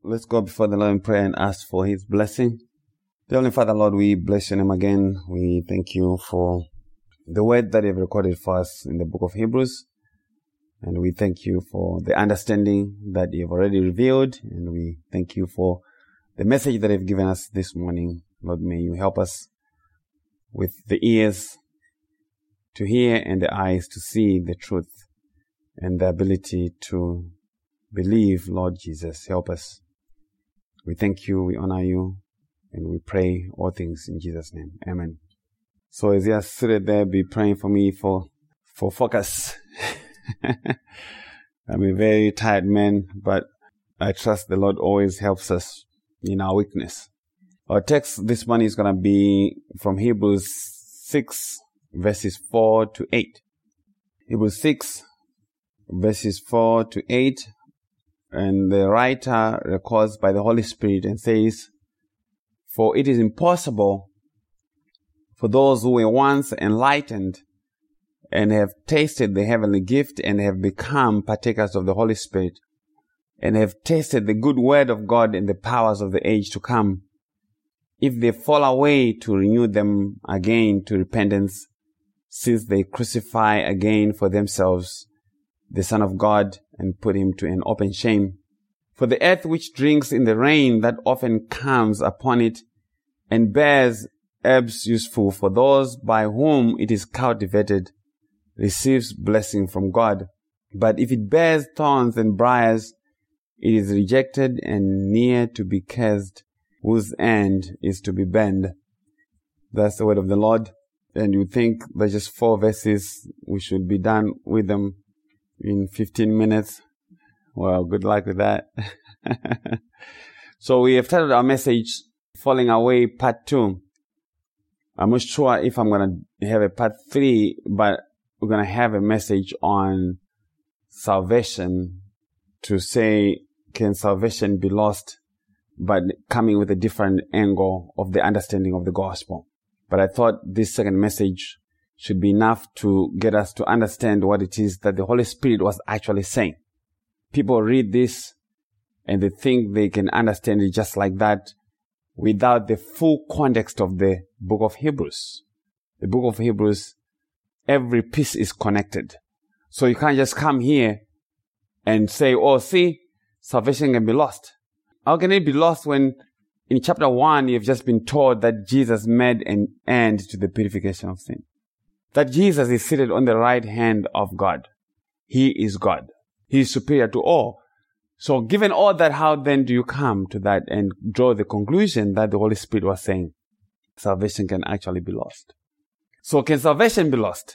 Let's go before the Lord in prayer and ask for His blessing. Dear Heavenly Father, Lord, we bless your name again. We thank you for the word that you've recorded for us in the book of Hebrews. And we thank you for the understanding that you've already revealed. And we thank you for the message that you've given us this morning. Lord, may you help us with the ears to hear and the eyes to see the truth and the ability to believe. Lord Jesus, help us. We thank you, we honor you, and we pray all things in Jesus' name. Amen. So as you are seated there, be praying for me for focus. I'm a very tired man, but I trust the Lord always helps us in our weakness. Our text this morning is going to be from Hebrews 6, verses 4 to 8. Hebrews 6, verses 4 to 8. And the writer records by the Holy Spirit and says, "For it is impossible for those who were once enlightened and have tasted the heavenly gift and have become partakers of the Holy Spirit and have tasted the good word of God and the powers of the age to come, if they fall away, to renew them again to repentance, since they crucify again for themselves the Son of God and put him to an open shame. For the earth which drinks in the rain that often comes upon it and bears herbs useful for those by whom it is cultivated, receives blessing from God. But if it bears thorns and briars, it is rejected and near to be cursed, whose end is to be burned." That's the word of the Lord. And you think there's just 4 verses, we should be done with them in 15 minutes. Well, good luck with that. So we have titled our message, Falling Away Part 2. I'm not sure if I'm going to have a Part 3, but we're going to have a message on salvation to say, can salvation be lost? But coming with a different angle of the understanding of the gospel. But I thought this second message should be enough to get us to understand what it is that the Holy Spirit was actually saying. People read this and they think they can understand it just like that without the full context of the book of Hebrews. The book of Hebrews, every piece is connected. So you can't just come here and say, oh, see, salvation can be lost. How can it be lost when in chapter 1 you've just been told that Jesus made an end to the purification of sin? That Jesus is seated on the right hand of God. He is God. He is superior to all. So given all that, how then do you come to that and draw the conclusion that the Holy Spirit was saying salvation can actually be lost? So can salvation be lost?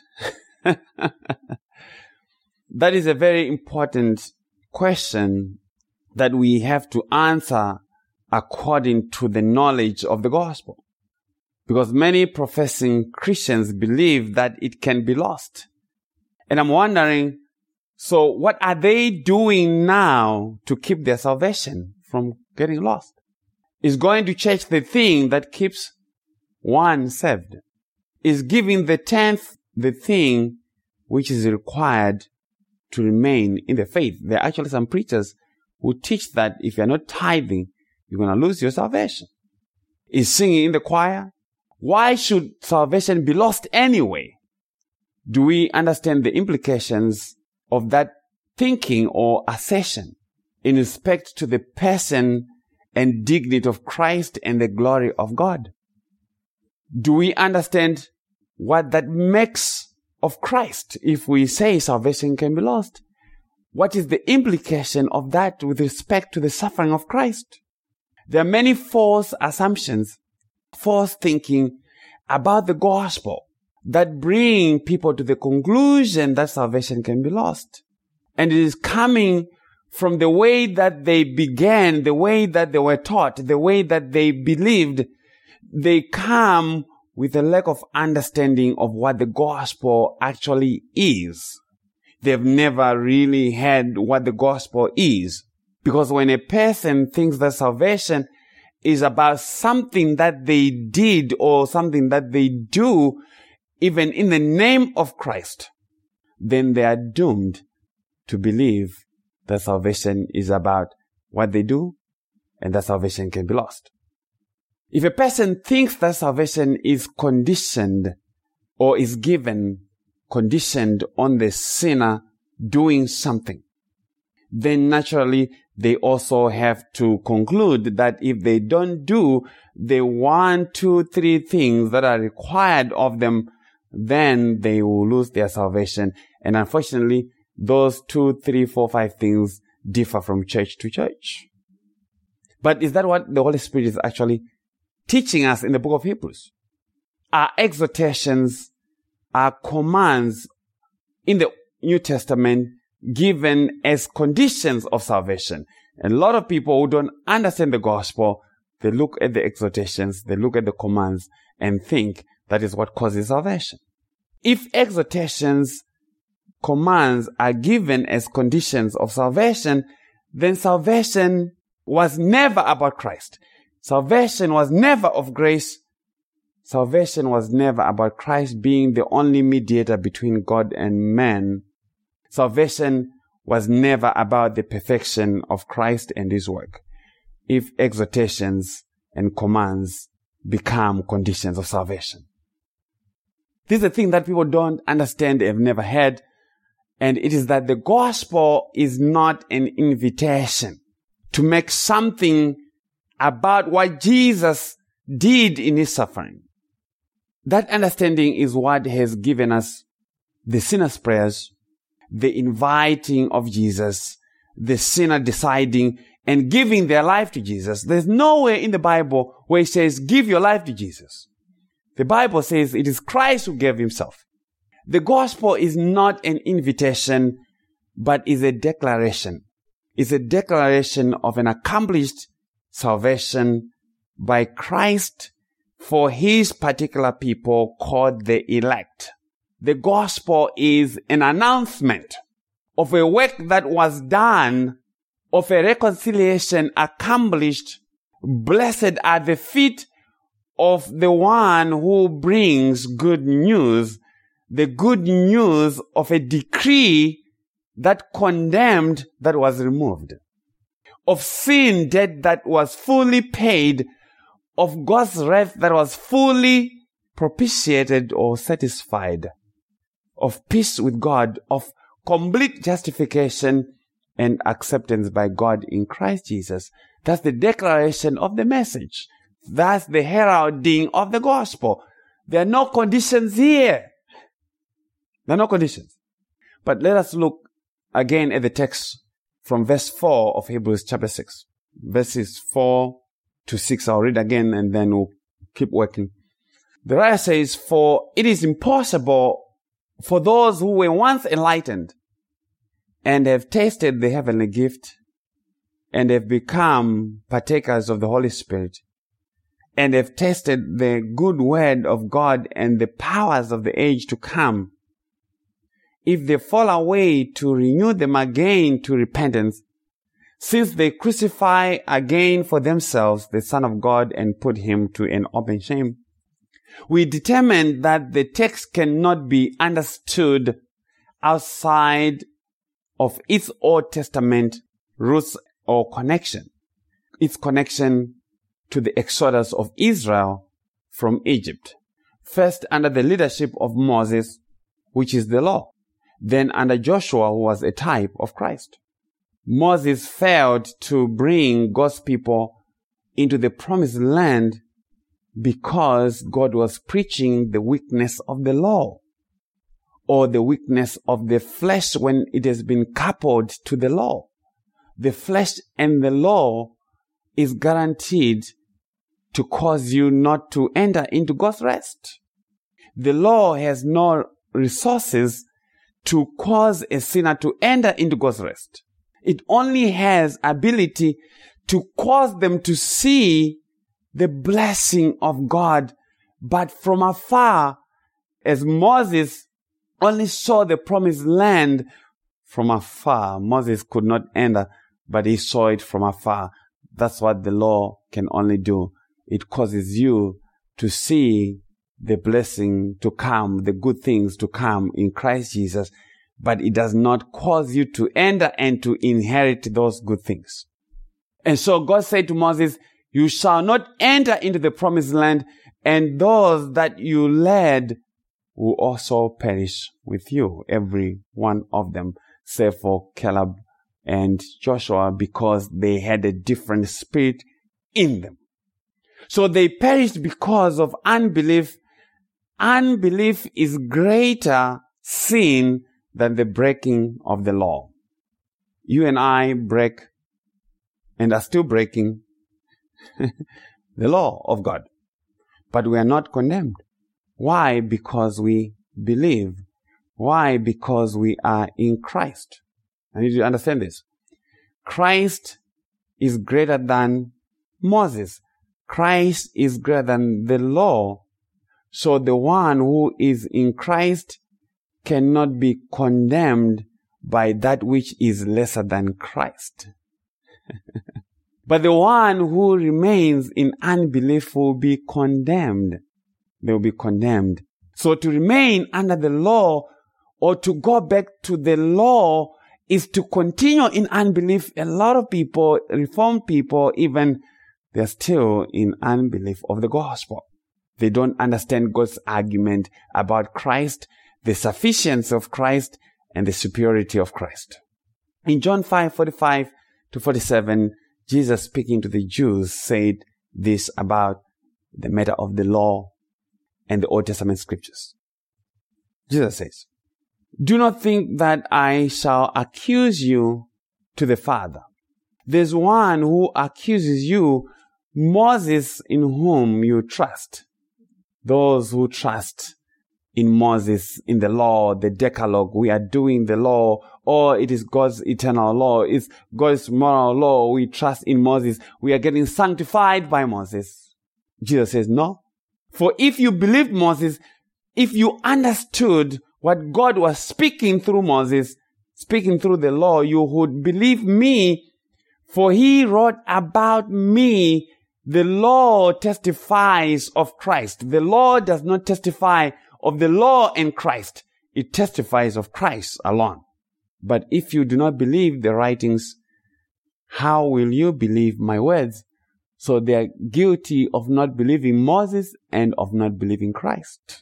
That is a very important question that we have to answer according to the knowledge of the gospel. Because many professing Christians believe that it can be lost. And I'm wondering, so what are they doing now to keep their salvation from getting lost? Is going to church the thing that keeps one saved? Is giving the 10th the thing which is required to remain in the faith? There are actually some preachers who teach that if you're not tithing, you're going to lose your salvation. Is singing in the choir? Why should salvation be lost anyway? Do we understand the implications of that thinking or assertion in respect to the person and dignity of Christ and the glory of God? Do we understand what that makes of Christ if we say salvation can be lost? What is the implication of that with respect to the suffering of Christ? There are many false assumptions, false thinking about the gospel that bring people to the conclusion that salvation can be lost. And it is coming from the way that they began, the way that they were taught, the way that they believed. They come with a lack of understanding of what the gospel actually is. They've never really heard what the gospel is. Because when a person thinks that salvation is about something that they did or something that they do, even in the name of Christ, then they are doomed to believe that salvation is about what they do and that salvation can be lost. If a person thinks that salvation is conditioned or is given conditioned on the sinner doing something, then naturally they also have to conclude that if they don't do the 1, 2, 3 things that are required of them, then they will lose their salvation. And unfortunately, those 2, 3, 4, 5 things differ from church to church. But is that what the Holy Spirit is actually teaching us in the book of Hebrews? Our exhortations, our commands in the New Testament given as conditions of salvation. And a lot of people who don't understand the gospel, they look at the exhortations, they look at the commands and think that is what causes salvation. If exhortations, commands are given as conditions of salvation, then salvation was never about Christ. Salvation was never of grace. Salvation was never about Christ being the only mediator between God and man. Salvation was never about the perfection of Christ and his work. If exhortations and commands become conditions of salvation. This is a thing that people don't understand, have never heard, and it is that the gospel is not an invitation to make something about what Jesus did in his suffering. That understanding is what has given us the sinner's prayers, the inviting of Jesus, the sinner deciding and giving their life to Jesus. There's nowhere in the Bible where it says, give your life to Jesus. The Bible says it is Christ who gave himself. The gospel is not an invitation, but is a declaration. It's a declaration of an accomplished salvation by Christ for his particular people called the elect. The gospel is an announcement of a work that was done, of a reconciliation accomplished. Blessed are the feet of the one who brings good news, the good news of a decree that condemned that was removed, of sin debt that was fully paid, of God's wrath that was fully propitiated or satisfied, of peace with God, of complete justification and acceptance by God in Christ Jesus. That's the declaration of the message. That's the heralding of the gospel. There are no conditions here. There are no conditions. But let us look again at the text from verse 4 of Hebrews chapter 6. Verses 4 to 6. I'll read again and then we'll keep working. The writer says, for it is impossible for those who were once enlightened and have tasted the heavenly gift and have become partakers of the Holy Spirit and have tasted the good word of God and the powers of the age to come, if they fall away, to renew them again to repentance, since they crucify again for themselves the Son of God and put him to an open shame. We determined that the text cannot be understood outside of its Old Testament roots or connection. Its connection to the exodus of Israel from Egypt. First under the leadership of Moses, which is the law. Then under Joshua, who was a type of Christ. Moses failed to bring God's people into the promised land because God was preaching the weakness of the law, or the weakness of the flesh when it has been coupled to the law. The flesh and the law is guaranteed to cause you not to enter into God's rest. The law has no resources to cause a sinner to enter into God's rest. It only has ability to cause them to see the blessing of God, but from afar, as Moses only saw the promised land from afar. Moses could not enter, but he saw it from afar. That's what the law can only do. It causes you to see the blessing to come, the good things to come in Christ Jesus, but it does not cause you to enter and to inherit those good things. And so God said to Moses, you shall not enter into the promised land, and those that you led will also perish with you, every one of them, save for Caleb and Joshua, because they had a different spirit in them. So they perished because of unbelief. Unbelief is greater sin than the breaking of the law. You and I break and are still breaking the law of God. But we are not condemned. Why? Because we believe. Why? Because we are in Christ. I need you to understand this. Christ is greater than Moses. Christ is greater than the law. So the one who is in Christ cannot be condemned by that which is lesser than Christ. But the one who remains in unbelief will be condemned. They will be condemned. So to remain under the law or to go back to the law is to continue in unbelief. A lot of people, Reformed people even, they're still in unbelief of the gospel. They don't understand God's argument about Christ, the sufficiency of Christ, and the superiority of Christ. In John 5:45-47, Jesus, speaking to the Jews, said this about the matter of the law and the Old Testament scriptures. Jesus says, do not think that I shall accuse you to the Father. There's one who accuses you, Moses, in whom you trust. Those who trust in Moses, in the law, the Decalogue, we are doing the law, or it is God's eternal law, it's God's moral law, we trust in Moses, we are getting sanctified by Moses. Jesus says, no. For if you believed Moses, if you understood what God was speaking through Moses, speaking through the law, you would believe me, for he wrote about me. The law testifies of Christ. The law does not testify of the law and Christ. It testifies of Christ alone. But if you do not believe the writings, how will you believe my words? So they are guilty of not believing Moses and of not believing Christ.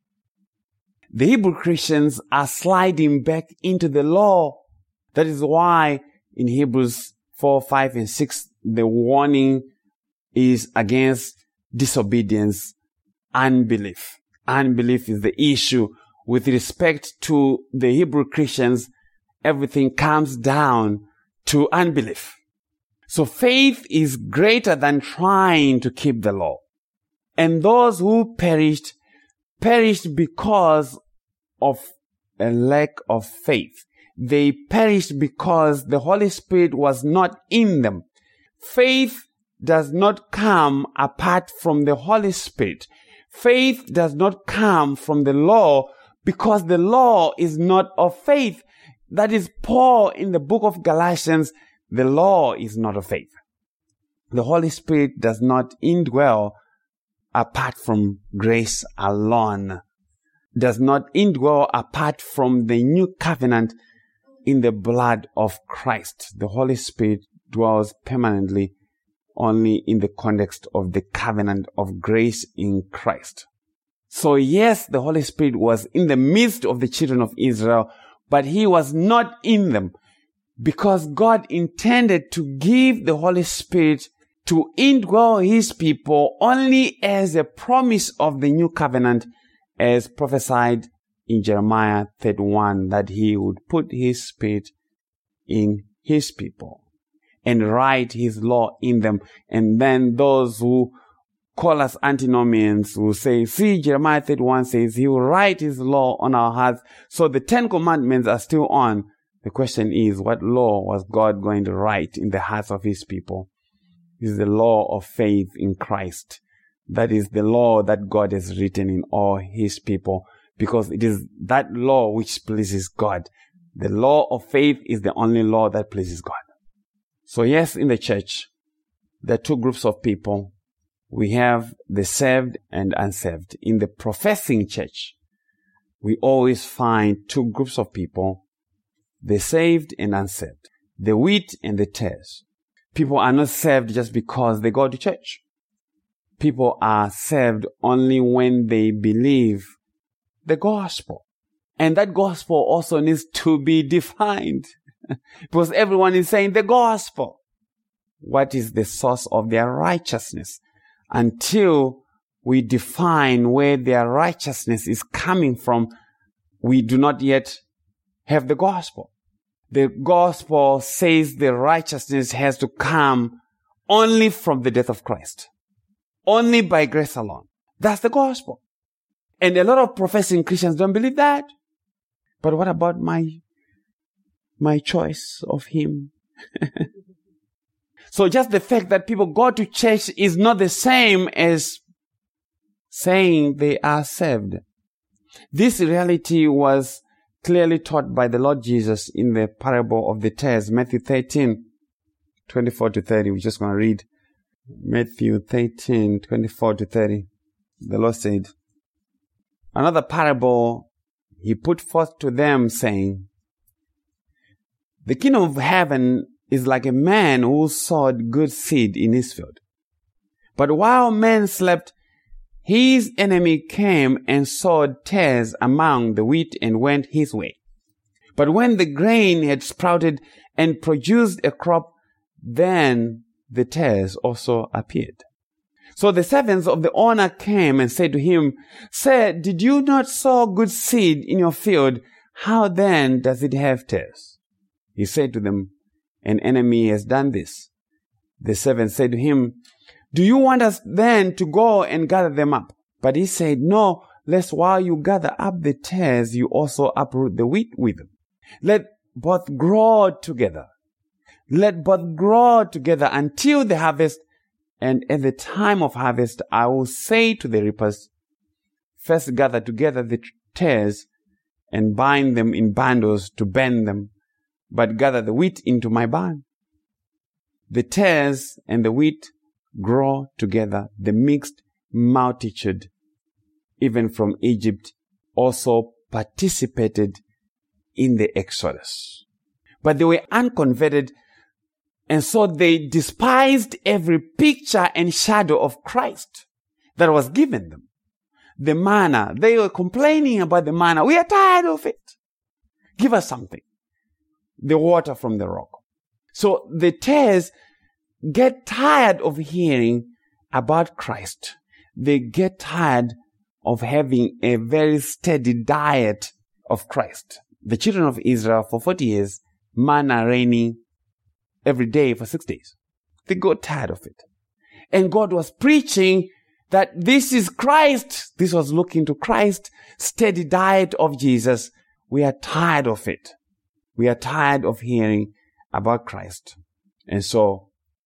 The Hebrew Christians are sliding back into the law. That is why in Hebrews 4, 5, and 6, the warning is against disobedience, unbelief. Unbelief is the issue. With respect to the Hebrew Christians, everything comes down to unbelief. So faith is greater than trying to keep the law. And those who perished because of a lack of faith. They perished because the Holy Spirit was not in them. Faith does not come apart from the Holy Spirit. Faith does not come from the law because the law is not of faith. That is Paul in the book of Galatians. The law is not of faith. The Holy Spirit does not indwell apart from grace alone. Does not indwell apart from the new covenant in the blood of Christ. The Holy Spirit dwells permanently only in the context of the covenant of grace in Christ. So yes, the Holy Spirit was in the midst of the children of Israel, but he was not in them because God intended to give the Holy Spirit to indwell his people only as a promise of the new covenant, as prophesied in Jeremiah 31, that he would put his spirit in his people and write his law in them. And then those who call us antinomians will say, see, Jeremiah 31 says he will write his law on our hearts. So the 10 commandments are still on. The question is, what law was God going to write in the hearts of his people? It is the law of faith in Christ. That is the law that God has written in all his people, because it is that law which pleases God. The law of faith is the only law that pleases God. So yes, in the church, there are two groups of people. We have the saved and unsaved. In the professing church, we always find two groups of people, the saved and unsaved, the wheat and the tares. People are not saved just because they go to church. People are saved only when they believe the gospel. And that gospel also needs to be defined. Because everyone is saying the gospel. What is the source of their righteousness? Until we define where their righteousness is coming from, we do not yet have the gospel. The gospel says the righteousness has to come only from the death of Christ. Only by grace alone. That's the gospel. And a lot of professing Christians don't believe that. But what about my choice of him? So just the fact that people go to church is not the same as saying they are saved. This reality was clearly taught by the Lord Jesus in the parable of the tares, Matthew 13, 24 to 30. We're just going to read Matthew 13, 24 to 30. The Lord said, another parable he put forth to them, saying, the kingdom of heaven is like a man who sowed good seed in his field. But while men slept, his enemy came and sowed tares among the wheat and went his way. But when the grain had sprouted and produced a crop, then the tares also appeared. So the servants of the owner came and said to him, Sir, did you not sow good seed in your field? How then does it have tares? He said to them, an enemy has done this. The servant said to him, do you want us then to go and gather them up? But he said, no, lest while you gather up the tares, you also uproot the wheat with them. Let both grow together. Let both grow together until the harvest. And at the time of harvest, I will say to the reapers, first gather together the tares and bind them in bundles to burn them, but gather the wheat into my barn. The tares and the wheat grow together. The mixed multitude, even from Egypt, also participated in the Exodus. But they were unconverted, and so they despised every picture and shadow of Christ that was given them. The manna, they were complaining about the manna. We are tired of it. Give us something. The water from the rock. So the tares get tired of hearing about Christ. They get tired of having a very steady diet of Christ. The children of Israel for 40 years, manna raining every day for 6 days. They got tired of it. And God was preaching that this is Christ. This was looking to Christ, steady diet of Jesus. We are tired of it. We are tired of hearing about Christ. And so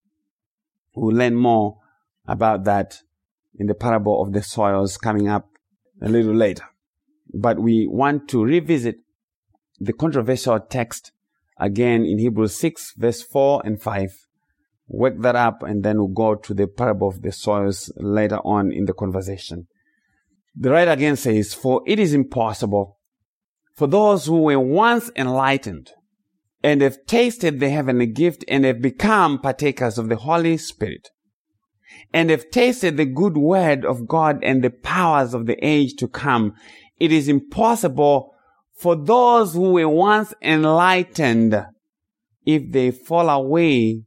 we'll learn more about that in the parable of the soils coming up a little later. But we want to revisit the controversial text again in Hebrews 6, verse 4 and 5. Work that up, and then we'll go to the parable of the soils later on in the conversation. The writer again says, for it is impossible for those who were once enlightened and have tasted the heavenly gift and have become partakers of the Holy Spirit and have tasted the good word of God and the powers of the age to come. It is impossible for those who were once enlightened, if they fall away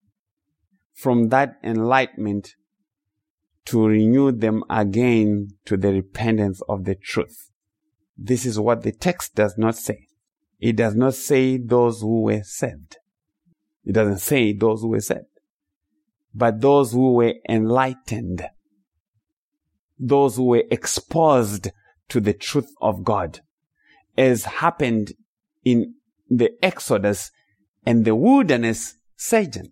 from that enlightenment, to renew them again to the repentance of the truth. This is what the text does not say. It does not say those who were saved. It doesn't say those who were saved. But those who were enlightened. Those who were exposed to the truth of God. As happened in the Exodus and the wilderness sojourn.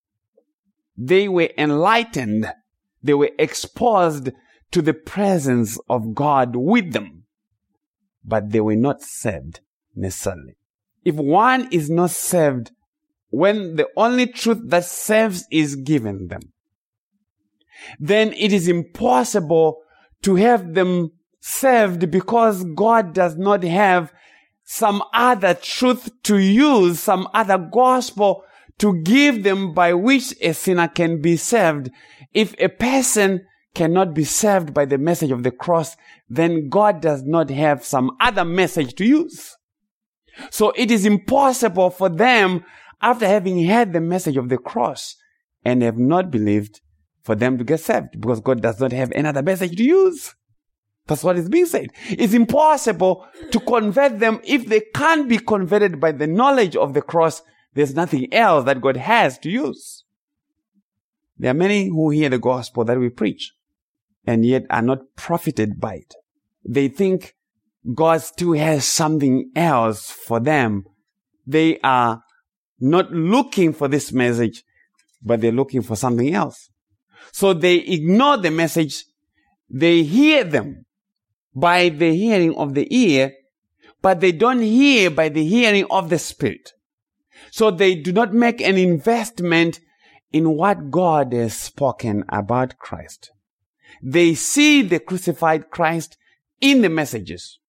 They were enlightened. They were exposed to the presence of God with them. But they were not saved necessarily. If one is not saved, when the only truth that saves is given them, then it is impossible to have them saved, because God does not have some other truth to use, some other gospel to give them by which a sinner can be saved. If a person cannot be saved by the message of the cross, then God does not have some other message to use. So it is impossible for them, after having heard the message of the cross and have not believed, for them to get saved, because God does not have another message to use. That's what is being said. It's impossible to convert them. If they can't be converted by the knowledge of the cross, there's nothing else that God has to use. There are many who hear the gospel that we preach and yet are not profited by it. They think God still has something else for them. They are not looking for this message, but they're looking for something else. So they ignore the message. They hear them by the hearing of the ear, but they don't hear by the hearing of the Spirit. So they do not make an investment in what God has spoken about Christ. They see the crucified Christ in the messages.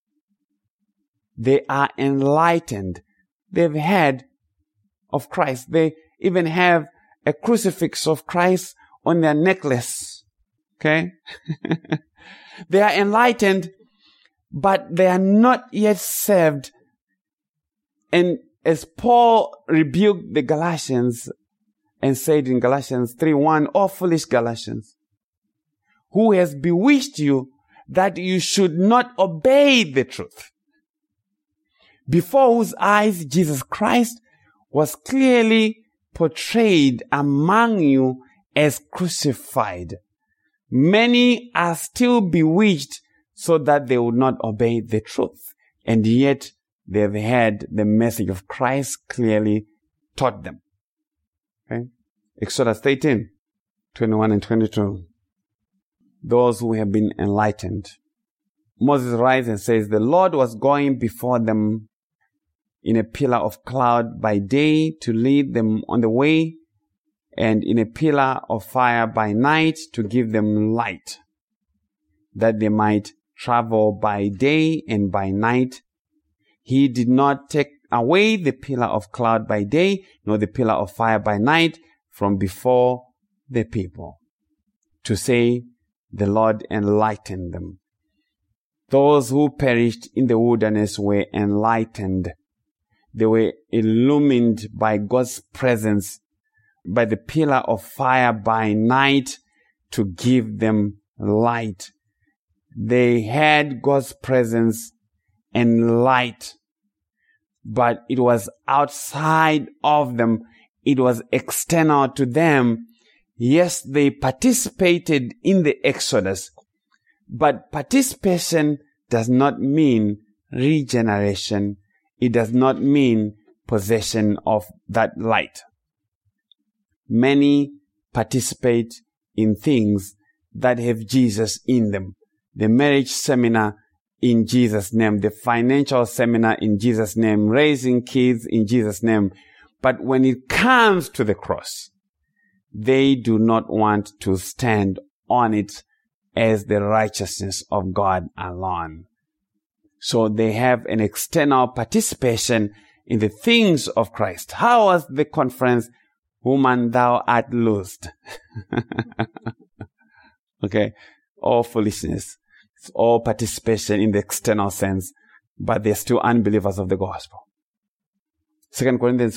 They are enlightened. They've heard of Christ. They even have a crucifix of Christ on their necklace. Okay? They are enlightened, but they are not yet saved. And as Paul rebuked the Galatians and said in Galatians 3:1, "O foolish Galatians, who has bewitched you that you should not obey the truth, before whose eyes Jesus Christ was clearly portrayed among you as crucified. Many are still bewitched so that they would not obey the truth, and yet they've had the message of Christ clearly taught them." Okay? Exodus 18:21 and 22. Those who have been enlightened. Moses writes and says, "The Lord was going before them in a pillar of cloud by day to lead them on the way, and in a pillar of fire by night to give them light, that they might travel by day and by night. He did not take away the pillar of cloud by day, nor the pillar of fire by night from before the people, to say, the Lord enlightened them." Those who perished in the wilderness were enlightened. They were illumined by God's presence, by the pillar of fire by night to give them light. They had God's presence and light, but it was outside of them. It was external to them. Yes, they participated in the Exodus, but participation does not mean regeneration. It does not mean possession of that light. Many participate in things that have Jesus in them. The marriage seminar in Jesus' name, the financial seminar in Jesus' name, raising kids in Jesus' name. But when it comes to the cross, they do not want to stand on it as the righteousness of God alone. So they have an external participation in the things of Christ. How was the conference? "Woman, thou art loosed." Okay. All foolishness. It's all participation in the external sense, but they're still unbelievers of the gospel. 2 Corinthians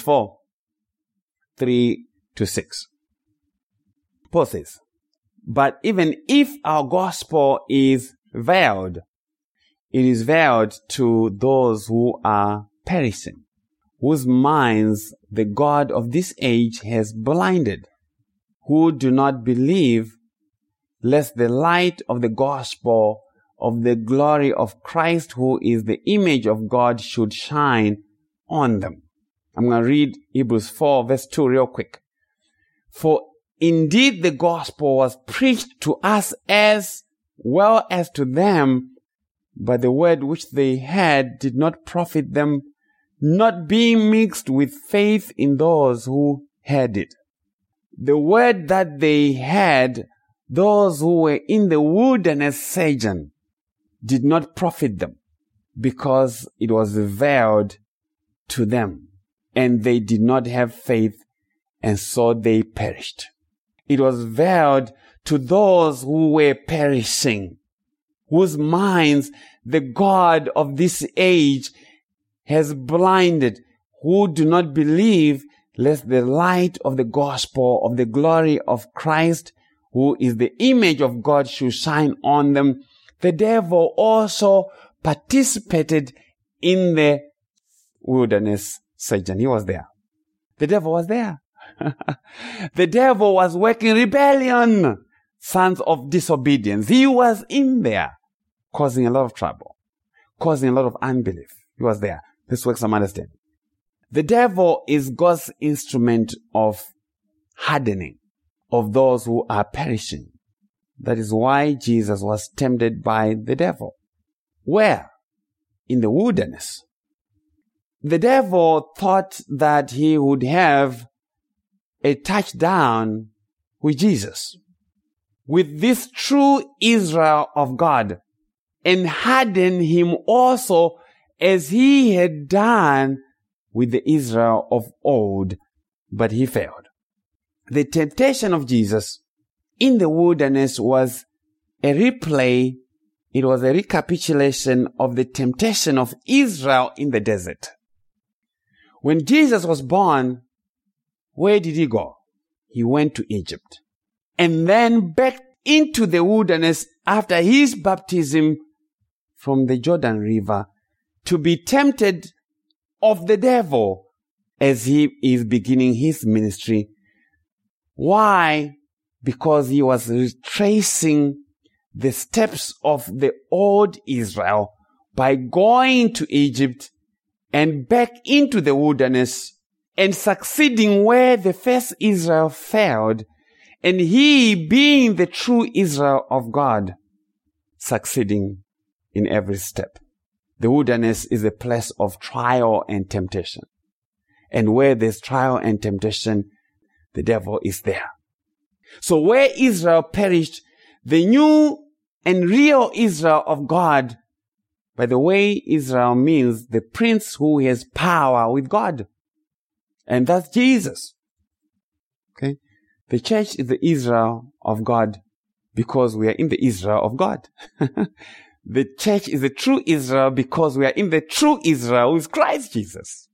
4:3-6. Paul says, "But even if our gospel is veiled, it is veiled to those who are perishing, whose minds the God of this age has blinded, who do not believe, lest the light of the gospel of the glory of Christ, who is the image of God, should shine on them." I'm going to read Hebrews 4:2 real quick. "For indeed the gospel was preached to us as well as to them, but the word which they had did not profit them, not being mixed with faith in those who had it." The word that they had, those who were in the wilderness sojourn, did not profit them because it was veiled to them, and they did not have faith and so they perished. It was veiled to those who were perishing, whose minds the God of this age has blinded, who do not believe, lest the light of the gospel of the glory of Christ, who is the image of God, should shine on them. The devil also participated in the wilderness sojourn. He was there. The devil was there. The devil was working rebellion, sons of disobedience. He was in there, causing a lot of trouble, causing a lot of unbelief. He was there. Let's work some understanding. The devil is God's instrument of hardening of those who are perishing. That is why Jesus was tempted by the devil. Where? In the wilderness. The devil thought that he would have a touchdown with Jesus, with this true Israel of God, and harden him also as he had done with the Israel of old, but he failed. The temptation of Jesus in the wilderness was a replay. It was a recapitulation of the temptation of Israel in the desert. When Jesus was born, where did he go? He went to Egypt and then back into the wilderness after his baptism from the Jordan River to be tempted of the devil as he is beginning his ministry. Why? Because he was retracing the steps of the old Israel by going to Egypt and back into the wilderness and succeeding where the first Israel failed, and he, being the true Israel of God, succeeding in every step. The wilderness is a place of trial and temptation. And where there's trial and temptation, the devil is there. So where Israel perished, the new and real Israel of God, by the way, Israel means the prince who has power with God. And that's Jesus. Okay? The church is the Israel of God because we are in the Israel of God. The church is the true Israel because we are in the true Israel with Christ Jesus.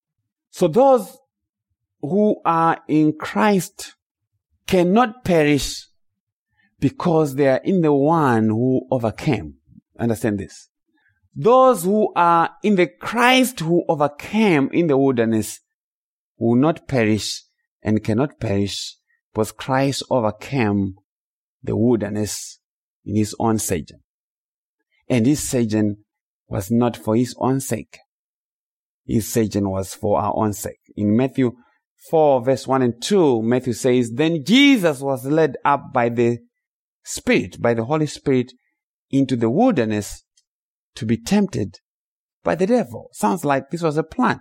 So those who are in Christ cannot perish because they are in the one who overcame. Understand this. Those who are in the Christ who overcame in the wilderness will not perish and cannot perish because Christ overcame the wilderness in his own sojourn. And his sojourn was not for his own sake. His sojourn was for our own sake. In Matthew 4 verse 1 and 2, Matthew says, "Then Jesus was led up by the Spirit, by the Holy Spirit, into the wilderness to be tempted by the devil." Sounds like this was a plan.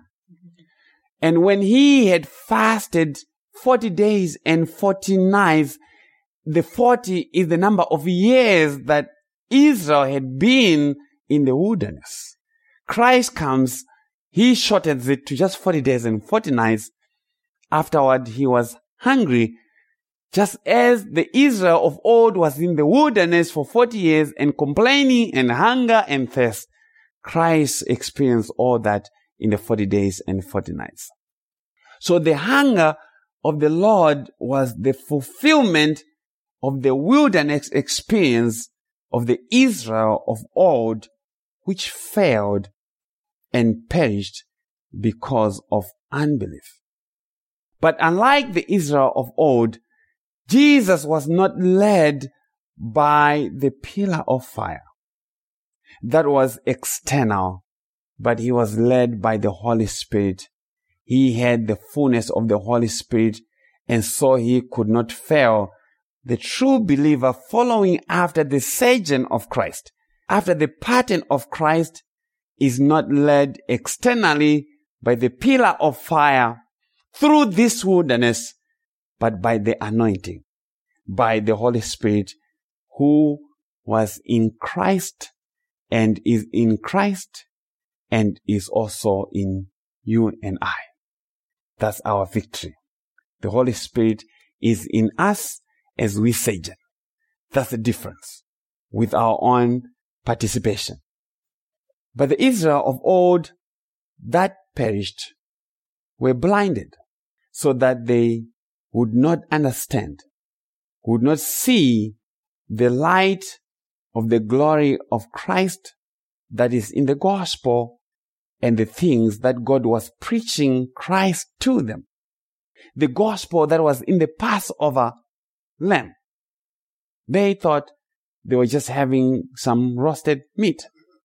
And when he had fasted 40 days and 40 nights, the 40 is the number of years that Israel had been in the wilderness. Christ comes, he shortens it to just 40 days and 40 nights. Afterward, he was hungry, just as the Israel of old was in the wilderness for 40 years and complaining and hunger and thirst. Christ experienced all that in the 40 days and 40 nights. So the hunger of the Lord was the fulfillment of the wilderness experience of the Israel of old, which failed and perished because of unbelief. But unlike the Israel of old, Jesus was not led by the pillar of fire. That was external, but he was led by the Holy Spirit. He had the fullness of the Holy Spirit, and so he could not fail. The true believer following after the sojourn of Christ, after the pattern of Christ, is not led externally by the pillar of fire through this wilderness, but by the anointing, by the Holy Spirit, who was in Christ and is in Christ and is also in you and I. That's our victory. The Holy Spirit is in us as we sojourn. That's the difference with our own participation. But the Israel of old that perished were blinded so that they would not understand, would not see the light of the glory of Christ that is in the gospel and the things that God was preaching Christ to them. The gospel that was in the Passover lamb. They thought they were just having some roasted meat.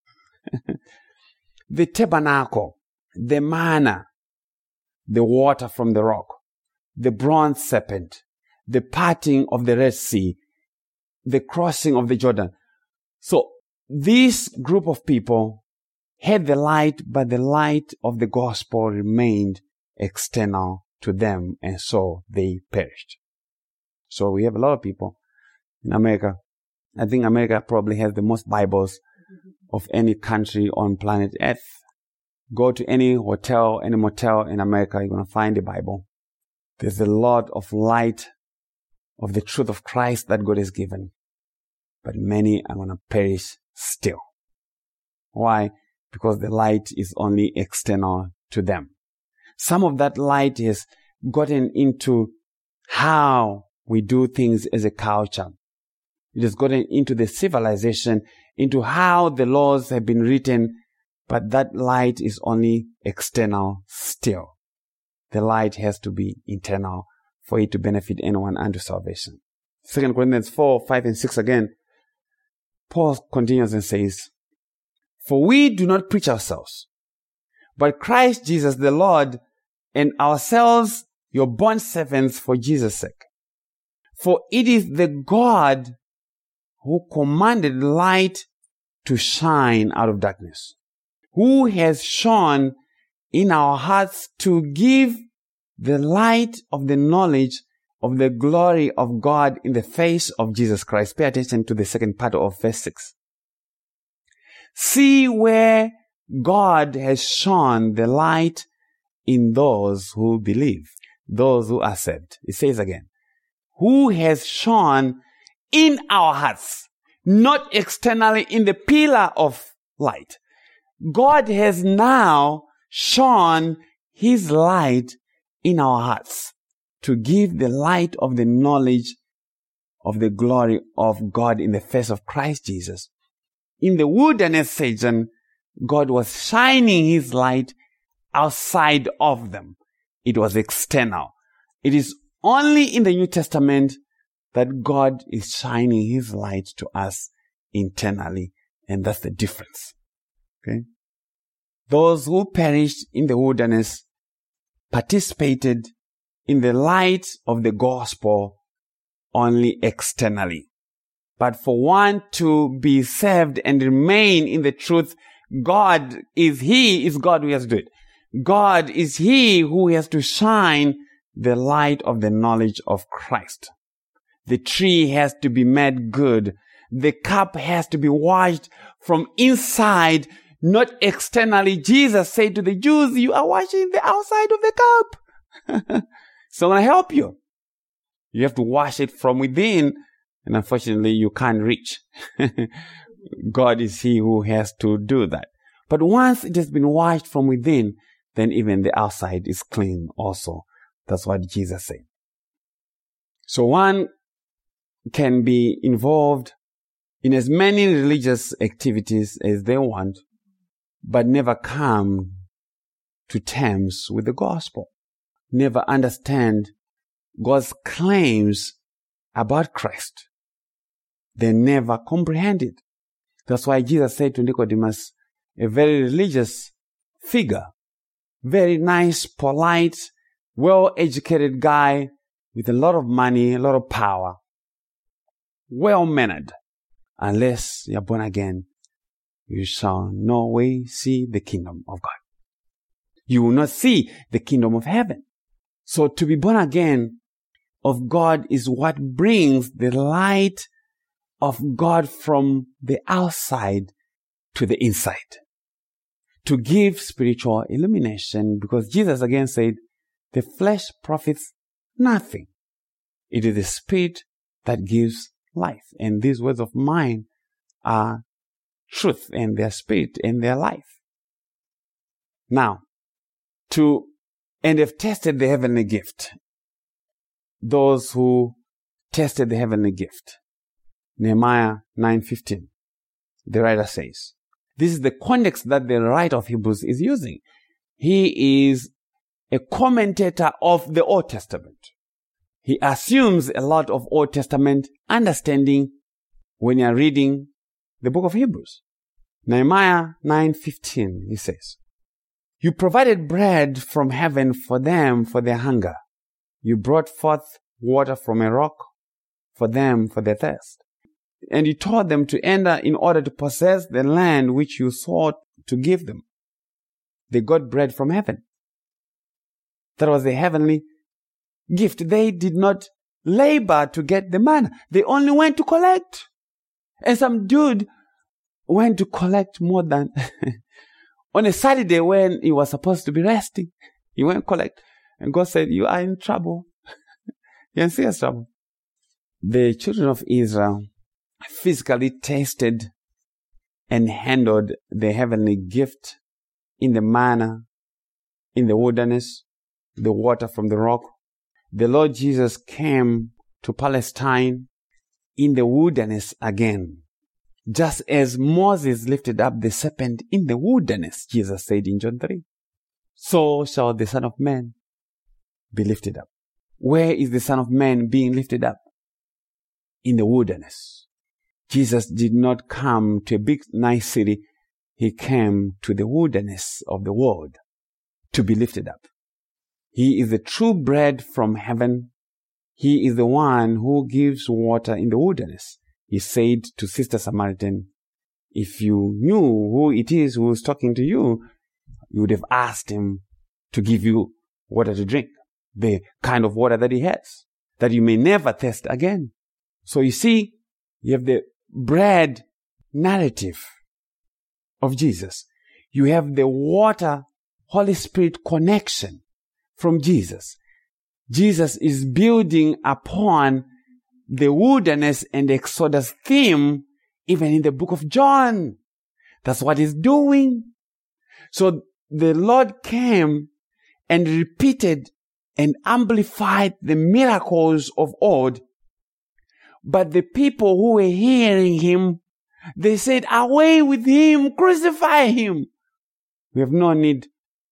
The tabernacle, the manna, the water from the rock, the bronze serpent, the parting of the Red Sea, the crossing of the Jordan. So this group of people had the light, but the light of the gospel remained external to them, and so they perished. So we have a lot of people in America. I think America probably has the most Bibles of any country on planet Earth. Go to any hotel, any motel in America, you're going to find a Bible. There's a lot of light of the truth of Christ that God has given. But many are going to perish still. Why? Because the light is only external to them. Some of that light has gotten into how we do things as a culture. It has gotten into the civilization, into how the laws have been written, but that light is only external still. The light has to be internal for it to benefit anyone unto salvation. 2 Corinthians 4, 5 and 6 again. Paul continues and says, "For we do not preach ourselves, but Christ Jesus the Lord, and ourselves your bondservants for Jesus' sake. For it is the God who commanded light to shine out of darkness, who has shone in our hearts to give the light of the knowledge of the glory of God in the face of Jesus Christ." Pay attention to the second part of verse 6. See where God has shone the light in those who believe, those who are saved. It says again, who has shone in our hearts, not externally in the pillar of light. God has now shone his light in our hearts to give the light of the knowledge of the glory of God in the face of Christ Jesus. In the wilderness season, God was shining his light outside of them. It was external. It is only in the New Testament that God is shining his light to us internally, and that's the difference. Okay? Those who perished in the wilderness participated in the light of the gospel only externally. But for one to be saved and remain in the truth, God is God who has to do it. God is he who has to shine the light of the knowledge of Christ. The tree has to be made good. The cup has to be washed from inside, not externally. Jesus said to the Jews, you are washing the outside of the cup. So I'm going to help you. You have to wash it from within, and unfortunately you can't reach. God is he who has to do that. But once it has been washed from within, then even the outside is clean also. That's what Jesus said. So one can be involved in as many religious activities as they want, but never come to terms with the gospel. Never understand God's claims about Christ. They never comprehend it. That's why Jesus said to Nicodemus, a very religious figure, very nice, polite, well-educated guy with a lot of money, a lot of power, well-mannered. Unless you're born again, you shall no way see the kingdom of God. You will not see the kingdom of heaven. So to be born again of God is what brings the light of God from the outside to the inside. To give spiritual illumination, because Jesus again said, the flesh profits nothing. It is the Spirit that gives life. And these words of mine are truth, and their spirit, and their life. Now, and have tested the heavenly gift. Those who tested the heavenly gift. Nehemiah 9:15. The writer says, this is the context that the writer of Hebrews is using. He is a commentator of the Old Testament. He assumes a lot of Old Testament understanding when you are reading the book of Hebrews. Nehemiah 9:15, he says, you provided bread from heaven for them for their hunger. You brought forth water from a rock for them for their thirst. And you taught them to enter in order to possess the land which you sought to give them. They got bread from heaven. That was a heavenly gift. They did not labor to get the manna. They only went to collect. And some dude went to collect more than on a Saturday when he was supposed to be resting. He went to collect. And God said, you are in trouble. You're in serious trouble. The children of Israel physically tasted and handled the heavenly gift in the manna, in the wilderness, the water from the rock. The Lord Jesus came to Palestine in the wilderness again. Just as Moses lifted up the serpent in the wilderness, Jesus said in John 3, so shall the Son of Man be lifted up. Where is the Son of Man being lifted up? In the wilderness. Jesus did not come to a big, nice city. He came to the wilderness of the world to be lifted up. He is the true bread from heaven. He is the one who gives water in the wilderness. He said to Sister Samaritan, if you knew who it is who is talking to you, you would have asked him to give you water to drink, the kind of water that he has, that you may never thirst again. So you see, you have the bread narrative of Jesus. You have the water, Holy Spirit connection from Jesus. Jesus is building upon the wilderness and Exodus theme even in the book of John. That's what he's doing. So the Lord came and repeated and amplified the miracles of old. But the people who were hearing him, they said, away with him, crucify him. We have no need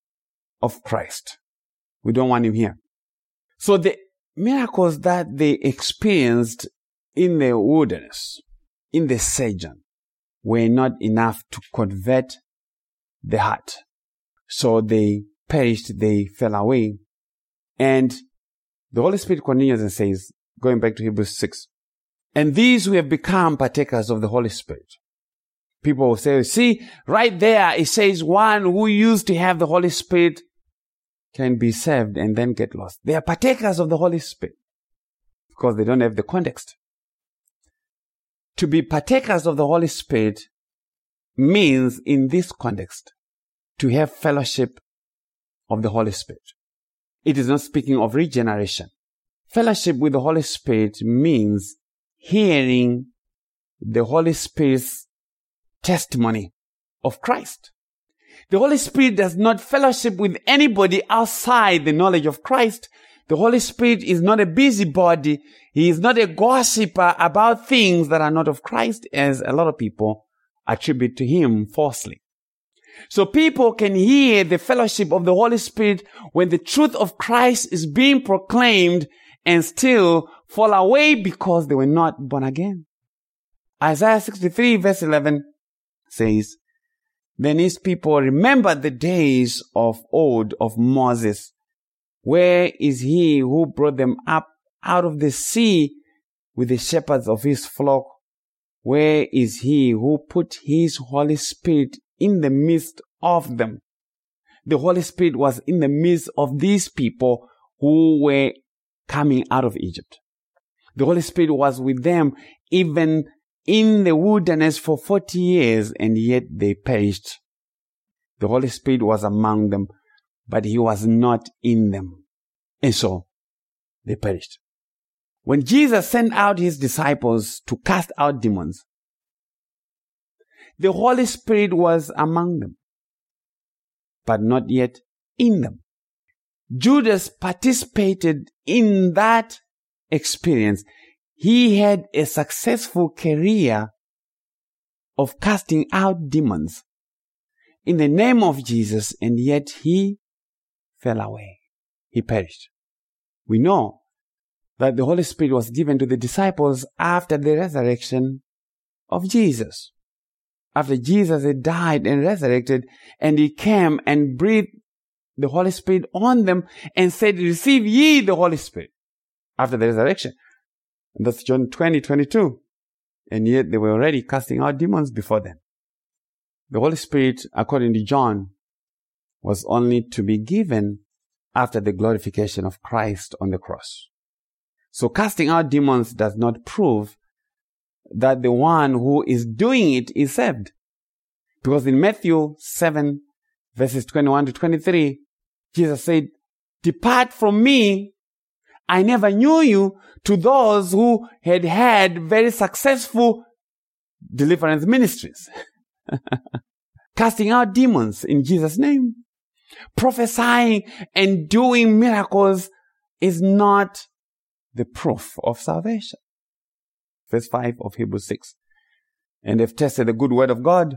of Christ. We don't want him here. So the miracles that they experienced in the wilderness, in the sojourn, were not enough to convert the heart. So they perished, they fell away. And the Holy Spirit continues and says, going back to Hebrews 6, and these who have become partakers of the Holy Spirit. People will say, see, right there it says one who used to have the Holy Spirit can be saved and then get lost. They are partakers of the Holy Spirit because they don't have the context. To be partakers of the Holy Spirit means, in this context, to have fellowship of the Holy Spirit. It is not speaking of regeneration. Fellowship with the Holy Spirit means hearing the Holy Spirit's testimony of Christ. The Holy Spirit does not fellowship with anybody outside the knowledge of Christ. The Holy Spirit is not a busybody. He is not a gossiper about things that are not of Christ, as a lot of people attribute to him falsely. So people can hear the fellowship of the Holy Spirit when the truth of Christ is being proclaimed and still fall away because they were not born again. Isaiah 63 verse 11 says, then his people remembered the days of old of Moses. Where is he who brought them up out of the sea with the shepherds of his flock? Where is he who put his Holy Spirit in the midst of them? The Holy Spirit was in the midst of these people who were coming out of Egypt. The Holy Spirit was with them even in the wilderness for 40 years, and yet they perished. The Holy Spirit was among them, but he was not in them. And so, They perished. When Jesus sent out his disciples to cast out demons, the Holy Spirit was among them, but not yet in them. Judas participated in that experience. He had a successful career of casting out demons in the name of Jesus, and yet he fell away. He perished. We know that the Holy Spirit was given to the disciples after the resurrection of Jesus. After Jesus had died and resurrected, and he came and breathed the Holy Spirit on them and said, receive ye the Holy Spirit after the resurrection. And that's John 20:22. And yet they were already casting out demons before then. The Holy Spirit, according to John, was only to be given after the glorification of Christ on the cross. So casting out demons does not prove that the one who is doing it is saved. Because in Matthew 7, verses 21 to 23, Jesus said, depart from me, I never knew you, to those who had very successful deliverance ministries. Casting out demons in Jesus' name. Prophesying and doing miracles is not the proof of salvation. Verse 5 of Hebrews 6. And they've tasted the good word of God.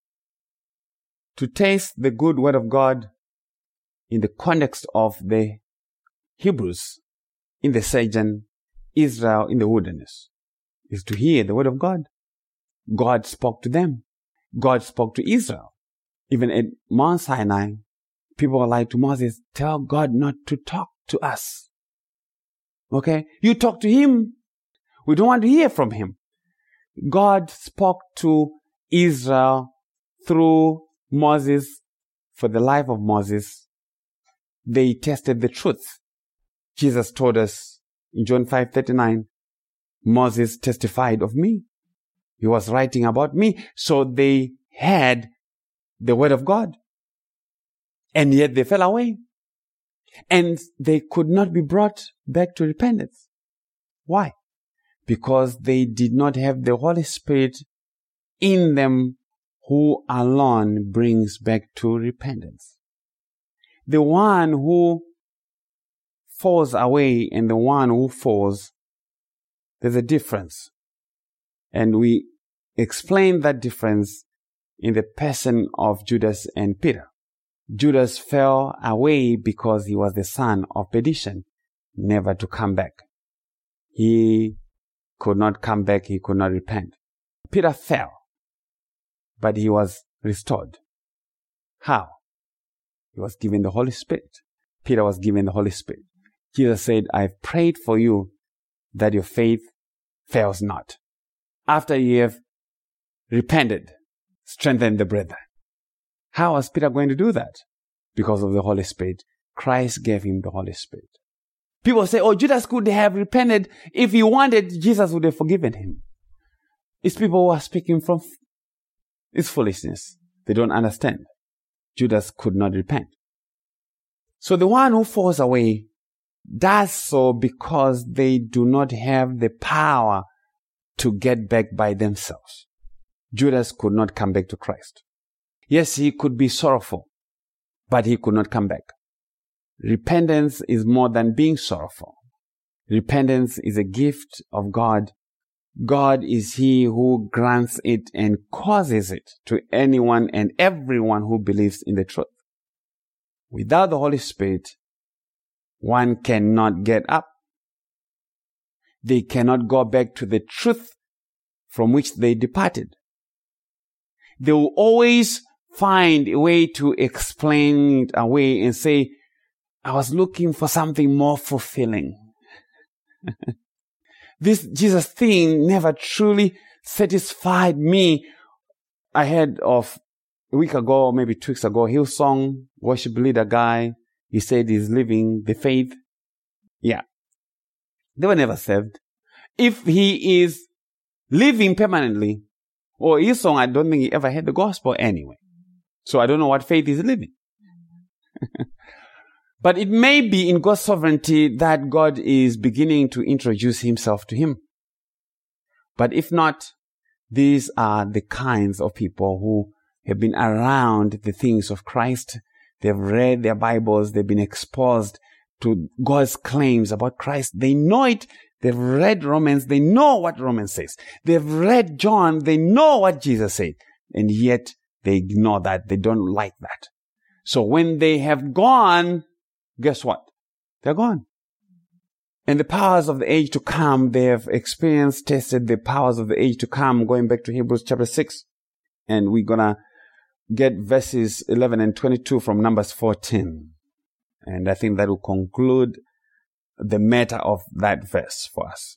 To taste the good word of God in the context of the Hebrews in the Sojourn, Israel in the wilderness, is to hear the word of God. God spoke to them. God spoke to Israel. Even at Mount Sinai, people were like to Moses, tell God not to talk to us. Okay? You talk to him. We don't want to hear from him. God spoke to Israel through Moses. For the life of Moses, they tested the truth. Jesus told us in John 5:39, Moses testified of me. He was writing about me. So they had the word of God. And yet they fell away. And they could not be brought back to repentance. Why? Because they did not have the Holy Spirit in them, who alone brings back to repentance. The one who falls away and the one who falls, there's a difference. And we explain that difference in the person of Judas and Peter. Judas fell away because he was the son of perdition, never to come back. He could not come back. He could not repent. Peter fell, but he was restored. How? He was given the Holy Spirit. Peter was given the Holy Spirit. Jesus said, I've prayed for you that your faith fails not. After you have repented, strengthen the brethren. How was Peter going to do that? Because of the Holy Spirit. Christ gave him the Holy Spirit. People say, oh, Judas could have repented. If he wanted, Jesus would have forgiven him. It's people who are speaking from it's foolishness. They don't understand. Judas could not repent. So the one who falls away does so because they do not have the power to get back by themselves. Judas could not come back to Christ. Yes, he could be sorrowful, but he could not come back. Repentance is more than being sorrowful. Repentance is a gift of God. God is he who grants it and causes it to anyone and everyone who believes in the truth. Without the Holy Spirit, one cannot get up. They cannot go back to the truth from which they departed. They will always find a way to explain it away and say, I was looking for something more fulfilling. This Jesus thing never truly satisfied me. I heard of a week ago, maybe 2 weeks ago, Hillsong worship leader guy. He said he's living the faith. Yeah. They were never saved. If he is living permanently, or Hillsong, I don't think he ever had the gospel anyway. So I don't know what faith he's living. But it may be in God's sovereignty that God is beginning to introduce himself to him. But if not, these are the kinds of people who have been around the things of Christ. They've read their Bibles. They've been exposed to God's claims about Christ. They know it. They've read Romans. They know what Romans says. They've read John. They know what Jesus said. And yet they ignore that. They don't like that. So when they have gone, guess what? They're gone. And the powers of the age to come, they have experienced, tested the powers of the age to come, going back to Hebrews chapter 6. And we're going to get verses 11 and 22 from Numbers 14. And I think that will conclude the matter of that verse for us.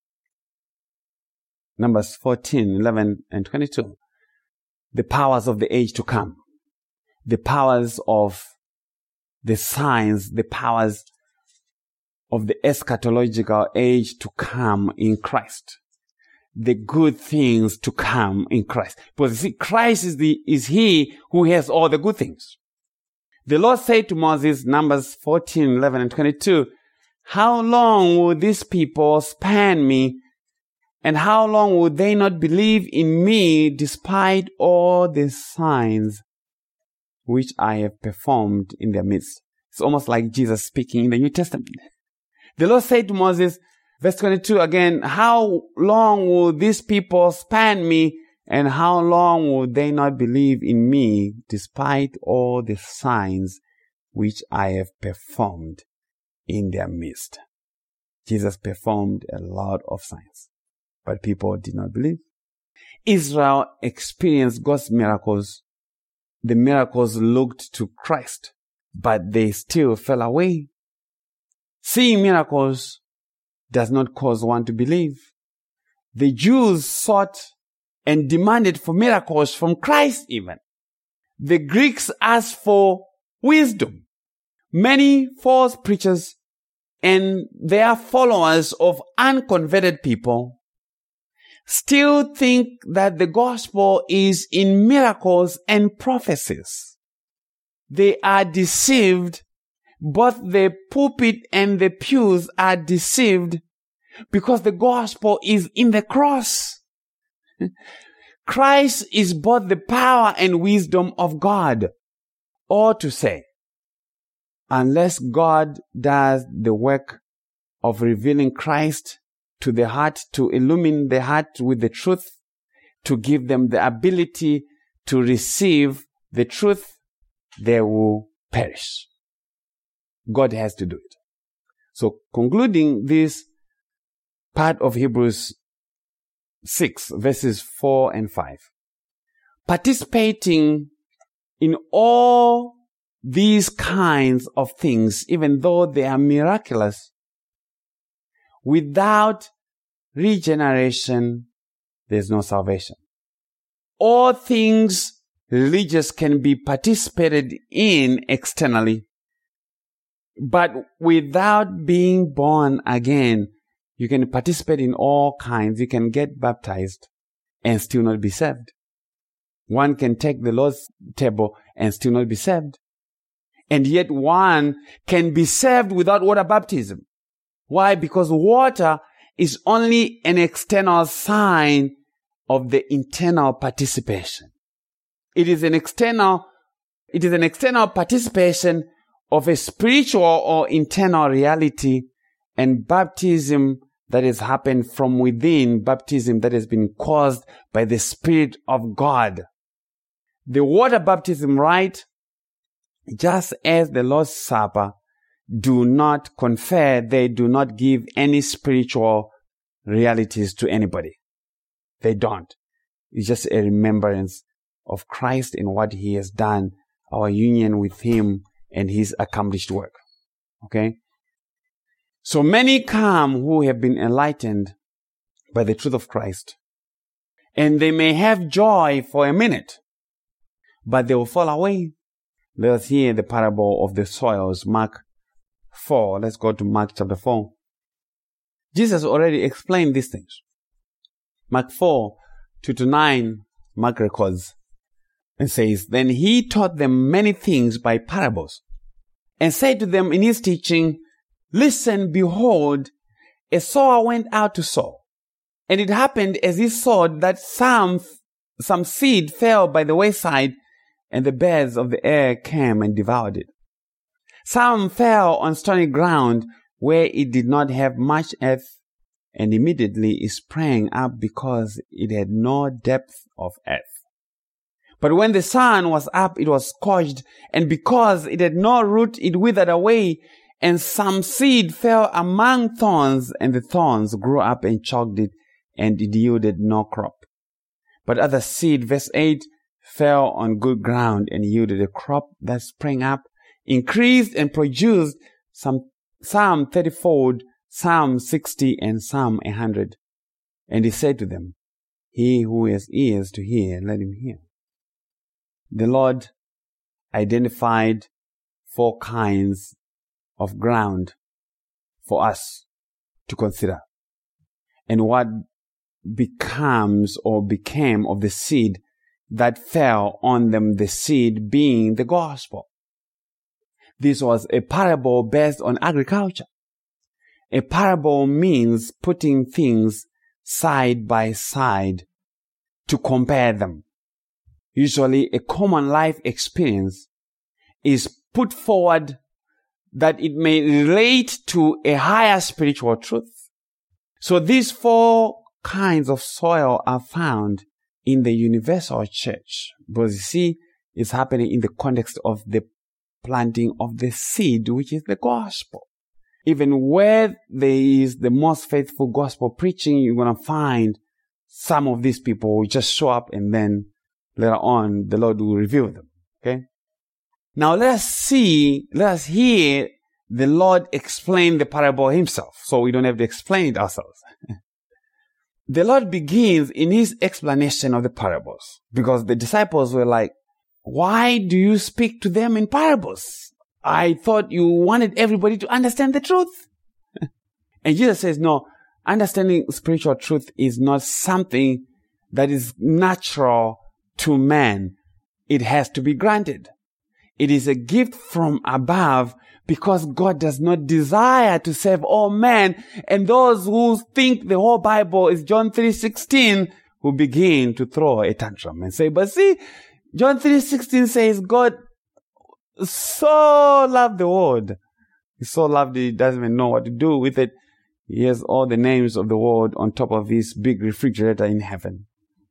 Numbers 14, 11 and 22. The powers of the age to come. The powers of the signs, the powers of the eschatological age to come in Christ. The good things to come in Christ. Because you see, Christ is he who has all the good things. The Lord said to Moses, Numbers 14, 11 and 22, how long will these people spurn me, and how long will they not believe in me despite all the signs which I have performed in their midst? It's almost like Jesus speaking in the New Testament. The Lord said to Moses, verse 22 again, how long will these people spurn me, and how long will they not believe in me despite all the signs which I have performed in their midst? Jesus performed a lot of signs, but people did not believe. Israel experienced God's miracles. The miracles looked to Christ, but they still fell away. Seeing miracles does not cause one to believe. The Jews sought and demanded for miracles from Christ even. The Greeks asked for wisdom. Many false preachers and their followers of unconverted people still think that the gospel is in miracles and prophecies. They are deceived. Both the pulpit and the pews are deceived because the gospel is in the cross. Christ is both the power and wisdom of God. Or to say, unless God does the work of revealing Christ to the heart, to illumine the heart with the truth, to give them the ability to receive the truth, they will perish. God has to do it. So concluding this part of Hebrews 6, verses 4 and 5. Participating in all these kinds of things, even though they are miraculous, without regeneration, there's no salvation. All things religious can be participated in externally, but without being born again, you can participate in all kinds. You can get baptized and still not be saved. One can take the Lord's table and still not be saved. And yet one can be saved without water baptism. Why? Because water is only an external sign of the internal participation. It is an external participation of a spiritual or internal reality, and baptism that has happened from within, baptism that has been caused by the Spirit of God. The water baptism rite, just as the Lord's Supper, do not confer, they do not give any spiritual realities to anybody. They don't. It's just a remembrance of Christ and what He has done, our union with Him and His accomplished work. Okay? So many come who have been enlightened by the truth of Christ, and they may have joy for a minute, but they will fall away. Let us hear the parable of the soils, Mark 4. Let's go to Mark chapter 4. Jesus already explained these things. Mark 4, 2-9, Mark records and says, Then He taught them many things by parables. and said to them in his teaching, "Listen, behold, a sower went out to sow. And it happened as he sowed that some seed fell by the wayside, and the birds of the air came and devoured it. Some fell on stony ground where it did not have much earth, and immediately it sprang up because it had no depth of earth. But when the sun was up, it was scorched, and because it had no root, it withered away. And some seed fell among thorns, and the thorns grew up and choked it, and it yielded no crop. But other seed," verse 8, "fell on good ground and yielded a crop that sprang up, increased, and produced some 30-fold, some 60, and some 100. And he said to them, He who has ears to hear, let him hear." The Lord identified 4 kinds of ground for us to consider, and what becomes or became of the seed that fell on them, the seed being the gospel. This was a parable based on agriculture. A parable means putting things side by side to compare them. Usually a common life experience is put forward that it may relate to a higher spiritual truth. So these 4 kinds of soil are found in the universal church, because you see, it's happening in the context of the planting of the seed, which is the gospel. Even where there is the most faithful gospel preaching, you're going to find some of these people will just show up, and then later on, the Lord will reveal them. Okay? Now let us hear the Lord explain the parable himself, so we don't have to explain it ourselves. The Lord begins in his explanation of the parables, because the disciples were like, "Why do you speak to them in parables? I thought you wanted everybody to understand the truth." And Jesus says, no, understanding spiritual truth is not something that is natural to man. It has to be granted. It is a gift from above, because God does not desire to save all men. And those who think the whole Bible is John 3:16 will begin to throw a tantrum and say, "But see, John 3:16 says God so loved the world. He so loved it, he doesn't even know what to do with it. He has all the names of the world on top of his big refrigerator in heaven."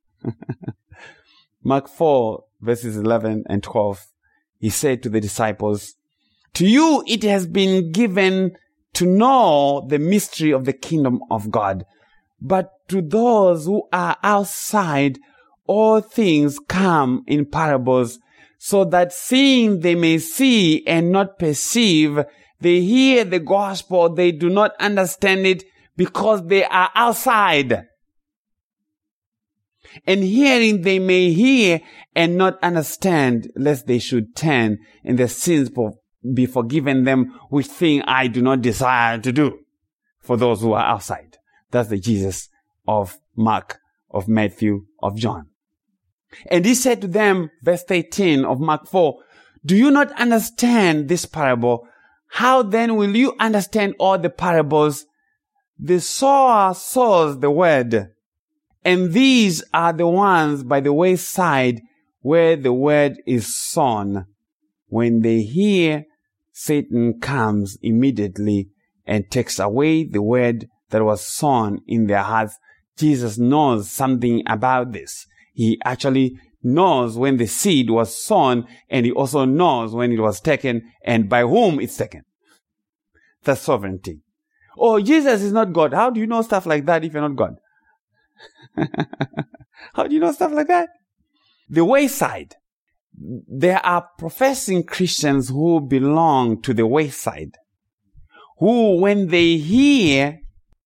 Mark 4, verses 11 and 12. He said to the disciples, "To you it has been given to know the mystery of the kingdom of God. But to those who are outside, all things come in parables, so that seeing they may see and not perceive, they hear the gospel, they do not understand it, because they are outside. And hearing they may hear and not understand, lest they should turn and their sins be forgiven them, which thing I do not desire to do," for those who are outside. That's the Jesus of Mark, of Matthew, of John. And he said to them, verse 18 of Mark 4, "Do you not understand this parable? How then will you understand all the parables? The sower sows the word. And these are the ones by the wayside where the word is sown. When they hear, Satan comes immediately and takes away the word that was sown in their hearts." Jesus knows something about this. He actually knows when the seed was sown, and he also knows when it was taken and by whom it's taken. That's sovereignty. Oh, Jesus is not God. How do you know stuff like that if you're not God? How do you know stuff like that? The wayside. There are professing Christians who belong to the wayside, who when they hear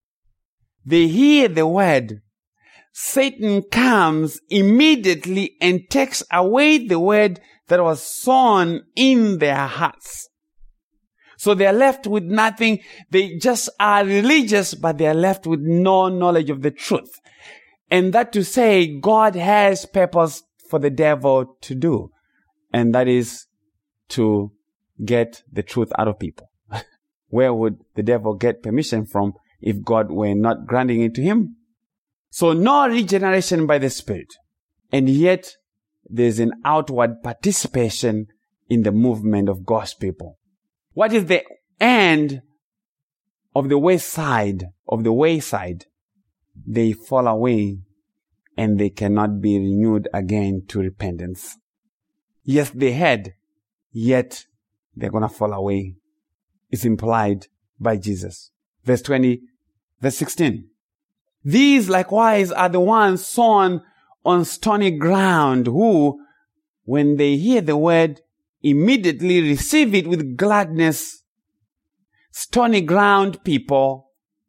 the word, Satan comes immediately and takes away the word that was sown in their hearts. So they are left with nothing. They just are religious, but they are left with no knowledge of the truth. And that to say, God has purpose for the devil to do. And that is to get the truth out of people? Where would the devil get permission from if God were not granting it to him? So no regeneration by the Spirit. And yet there's an outward participation in the movement of God's people. What is the end of the wayside? They fall away and they cannot be renewed again to repentance. Yes, they had, yet they're going to fall away. It's implied by Jesus. Verse 16. These likewise are the ones sown on stony ground, who, when they hear the word, immediately receive it with gladness. Stony ground people,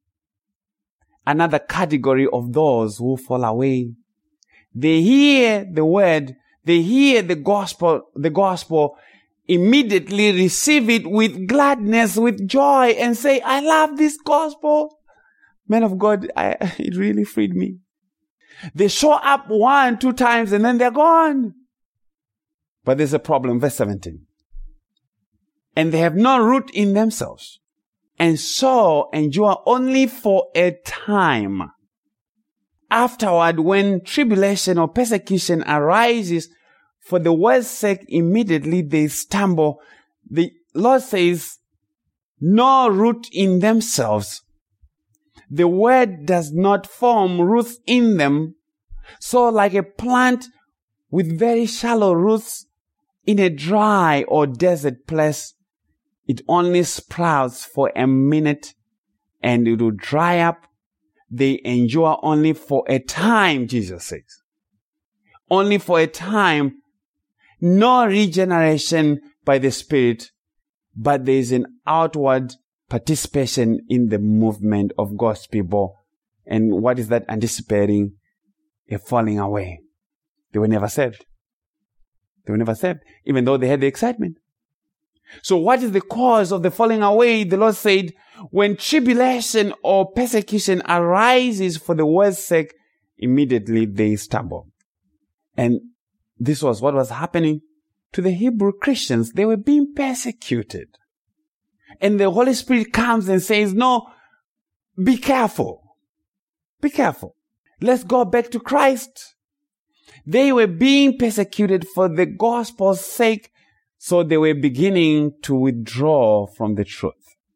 another category of those who fall away. They hear the word, they hear the gospel, immediately receive it with gladness, with joy, and say, I love this gospel. Man of God, it really freed me. They show up 1-2 times and then they're gone. But there's a problem. Verse 17. And they have no root in themselves, and so endure only for a time. Afterward, when tribulation or persecution arises for the word's sake, immediately they stumble. The Lord says, no root in themselves. The word does not form roots in them. So like a plant with very shallow roots in a dry or desert place, it only sprouts for a minute and it will dry up. They endure only for a time, Jesus says. Only for a time. No regeneration by the Spirit, but there is an outward participation in the movement of God's people. And what is that anticipating? A falling away. They were never saved. They were never saved, even though they had the excitement. So what is the cause of the falling away? The Lord said, when tribulation or persecution arises for the word's sake, immediately they stumble. And this was what was happening to the Hebrew Christians. They were being persecuted. And the Holy Spirit comes and says, no, be careful. Be careful. Let's go back to Christ. They were being persecuted for the gospel's sake, so they were beginning to withdraw from the truth.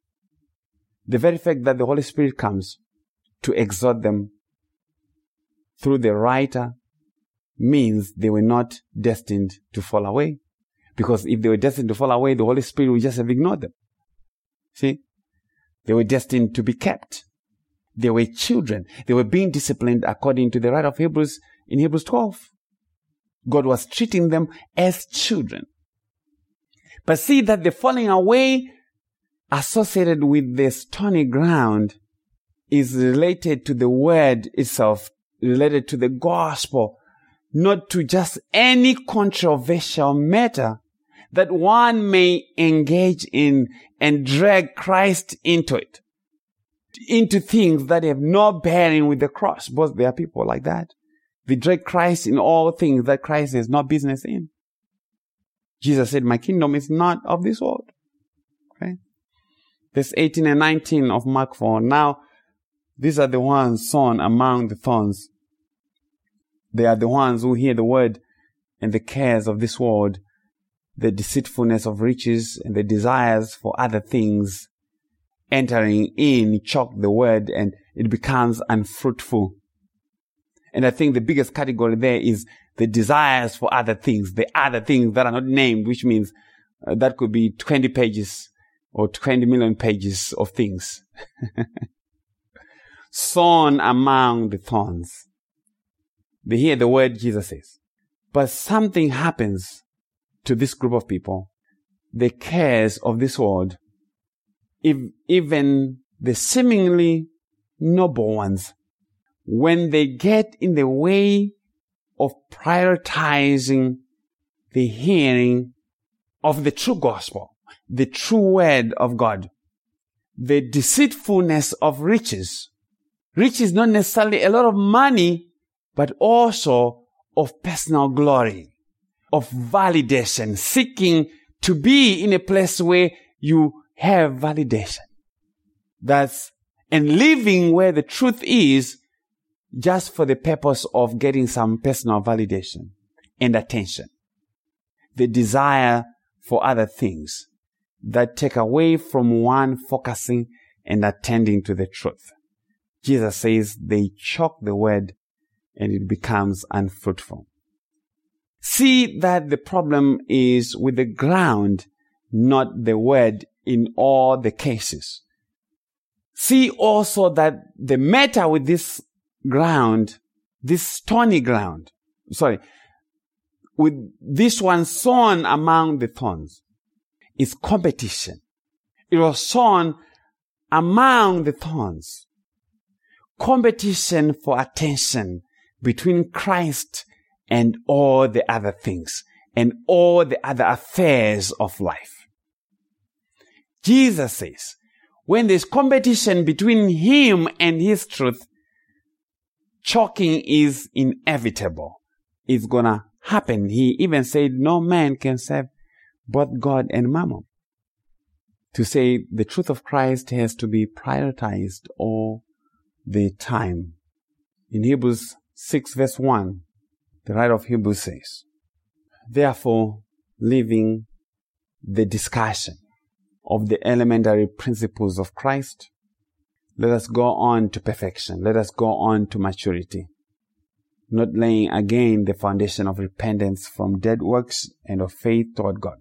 The very fact that the Holy Spirit comes to exhort them through the writer means they were not destined to fall away. Because if they were destined to fall away, the Holy Spirit would just have ignored them. See? They were destined to be kept. They were children. They were being disciplined according to the writer of Hebrews in Hebrews 12. God was treating them as children. But see that the falling away associated with the stony ground is related to the word itself, related to the gospel, not to just any controversial matter that one may engage in and drag Christ into it, into things that have no bearing with the cross. But there are people like that. They drag Christ in all things that Christ has no business in. Jesus said, my kingdom is not of this world. Okay? Verse 18 and 19 of Mark 4. Now, these are the ones sown among the thorns. They are the ones who hear the word and the cares of this world, the deceitfulness of riches and the desires for other things entering in, choke the word, and it becomes unfruitful. And I think the biggest category there is the desires for other things, the other things that are not named, which means that could be 20 pages or 20 million pages of things. Sown among the thorns. They hear the word, Jesus says. But something happens to this group of people. The cares of this world, even the seemingly noble ones, when they get in the way of prioritizing the hearing of the true gospel, the true word of God, the deceitfulness of riches. Riches not necessarily a lot of money, but also of personal glory, of validation, seeking to be in a place where you have validation. And living where the truth is just for the purpose of getting some personal validation and attention. The desire for other things that take away from one focusing and attending to the truth. Jesus says they choke the word and it becomes unfruitful. See that the problem is with the ground, not the word in all the cases. See also that the matter with this ground, this stony ground, with this one sown among the thorns, is competition. It was sown among the thorns. Competition for attention between Christ and all the other things and all the other affairs of life. Jesus says, when there's competition between him and his truth, choking is inevitable. It's gonna happen. He even said no man can serve both God and mammon. To say the truth of Christ has to be prioritized all the time. In Hebrews 6 verse 1, the writer of Hebrews says, therefore, leaving the discussion of the elementary principles of Christ, let us go on to perfection. Let us go on to maturity, not laying again the foundation of repentance from dead works and of faith toward God.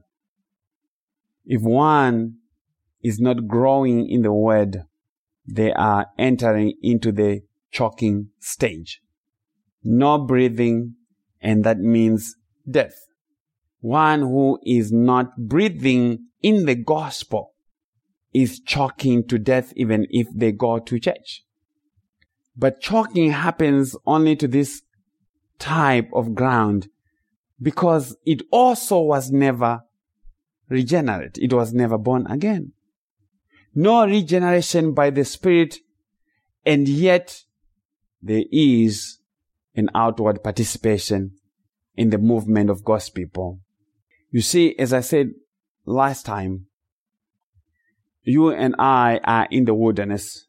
If one is not growing in the word, they are entering into the choking stage. No breathing, and that means death. One who is not breathing in the gospel is choking to death even if they go to church. But choking happens only to this type of ground because it also was never regenerate. It was never born again. No regeneration by the Spirit, and yet there is an outward participation in the movement of God's people. You see, as I said last time, you and I are in the wilderness.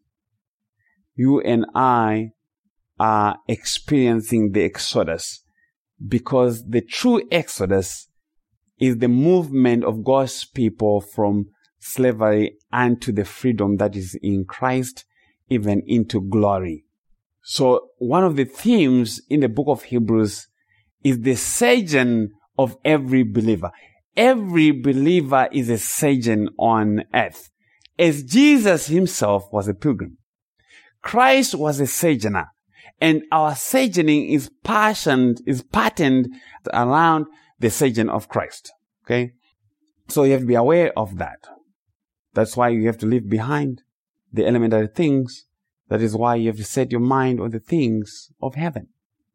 You and I are experiencing the Exodus because the true Exodus is the movement of God's people from slavery unto the freedom that is in Christ, even into glory. So one of the themes in the book of Hebrews is the sojourn of every believer. Every believer is a sojourn on earth, as Jesus himself was a pilgrim. Christ was a sojourner, and our sojourning is patterned around the sojourn of Christ. Okay? So you have to be aware of that. That's why you have to leave behind the elementary things. That is why you have to set your mind on the things of heaven.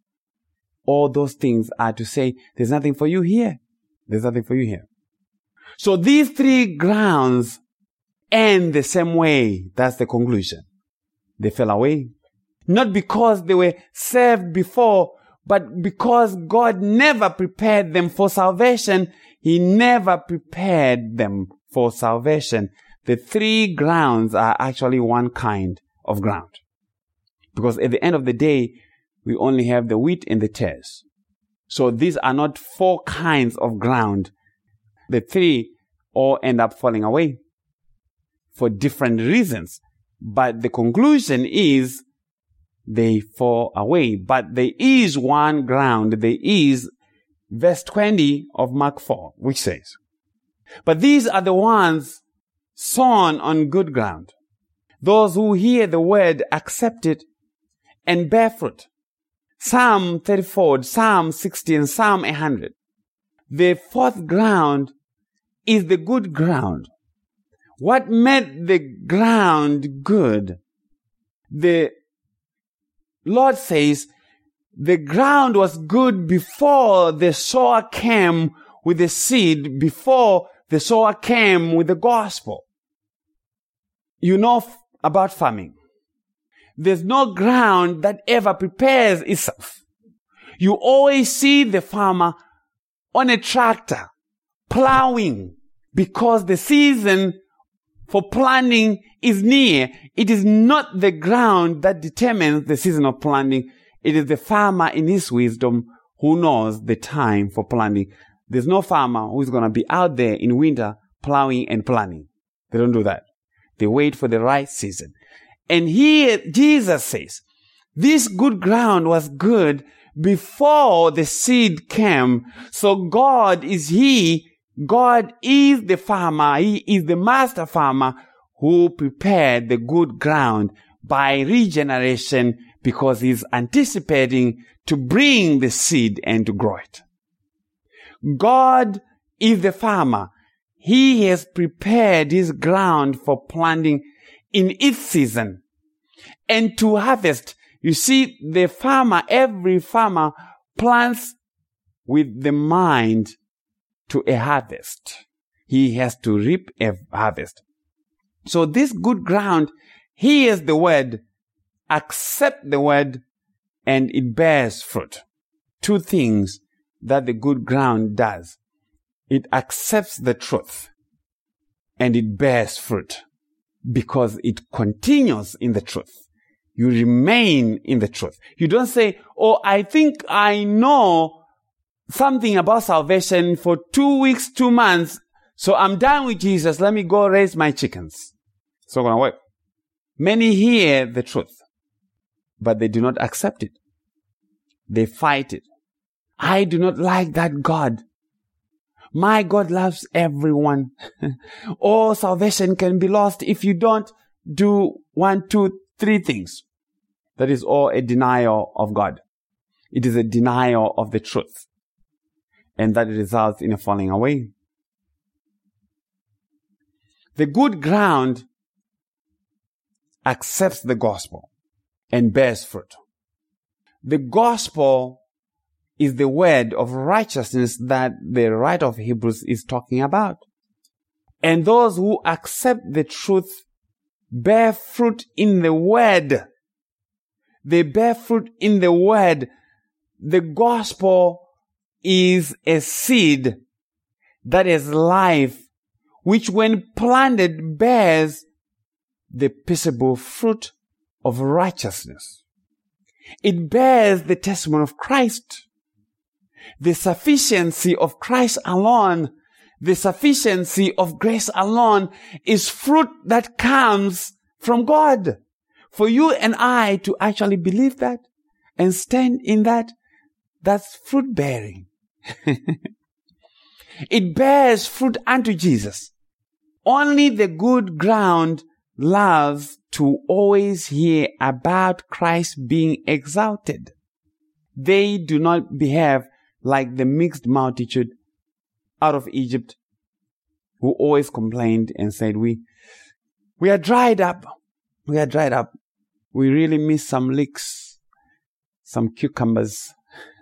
All those things are to say, there's nothing for you here. There's nothing for you here. So these three grounds end the same way. That's the conclusion. They fell away. Not because they were saved before, but because God never prepared them for salvation. He never prepared them for salvation. The three grounds are actually one kind of ground. Because at the end of the day, we only have the wheat and the tares. So these are not four kinds of ground. The three all end up falling away for different reasons. But the conclusion is they fall away. But there is one ground. There is verse 20 of Mark 4, which says, but these are the ones sown on good ground. Those who hear the word, accept it, and bear fruit. Psalm 34, Psalm 60, and Psalm 100. The fourth ground is the good ground. What made the ground good? The Lord says the ground was good before the sower came with the seed, before the sower came with the gospel. You know about farming. There's no ground that ever prepares itself. You always see the farmer on a tractor, plowing, because the season for planting is near. It is not the ground that determines the season of planting. It is the farmer in his wisdom who knows the time for planting. There's no farmer who's going to be out there in winter plowing and planting. They don't do that. They wait for the right season. And here Jesus says, this good ground was good before the seed came. So God is the farmer. He is the master farmer who prepared the good ground by regeneration, because he's anticipating to bring the seed and to grow it. God is the farmer. He has prepared his ground for planting in its season and to harvest. You see, every farmer plants with the mind to a harvest. He has to reap a harvest. So this good ground hears the word, accept the word, and it bears fruit. Two things that the good ground does. It accepts the truth and it bears fruit because it continues in the truth. You remain in the truth. You don't say, oh, I think I know something about salvation for 2 weeks, 2 months, so I'm done with Jesus. Let me go raise my chickens. It's not going to work. Many hear the truth, but they do not accept it. They fight it. I do not like that God. My God loves everyone. All salvation can be lost if you don't do 1, 2, 3 things. That is all a denial of God. It is a denial of the truth. And that results in a falling away. The good ground accepts the gospel and bears fruit. The gospel is the word of righteousness that the writer of Hebrews is talking about. And those who accept the truth bear fruit in the word. They bear fruit in the word. The gospel is a seed that has life, which when planted bears the peaceable fruit of righteousness. It bears the testimony of Christ. The sufficiency of Christ alone, the sufficiency of grace alone is fruit that comes from God. For you and I to actually believe that and stand in that, that's fruit bearing. It bears fruit unto Jesus. Only the good ground loves to always hear about Christ being exalted. They do not behave like the mixed multitude out of Egypt who always complained and said, we are dried up. We are dried up. We really miss some leeks, some cucumbers,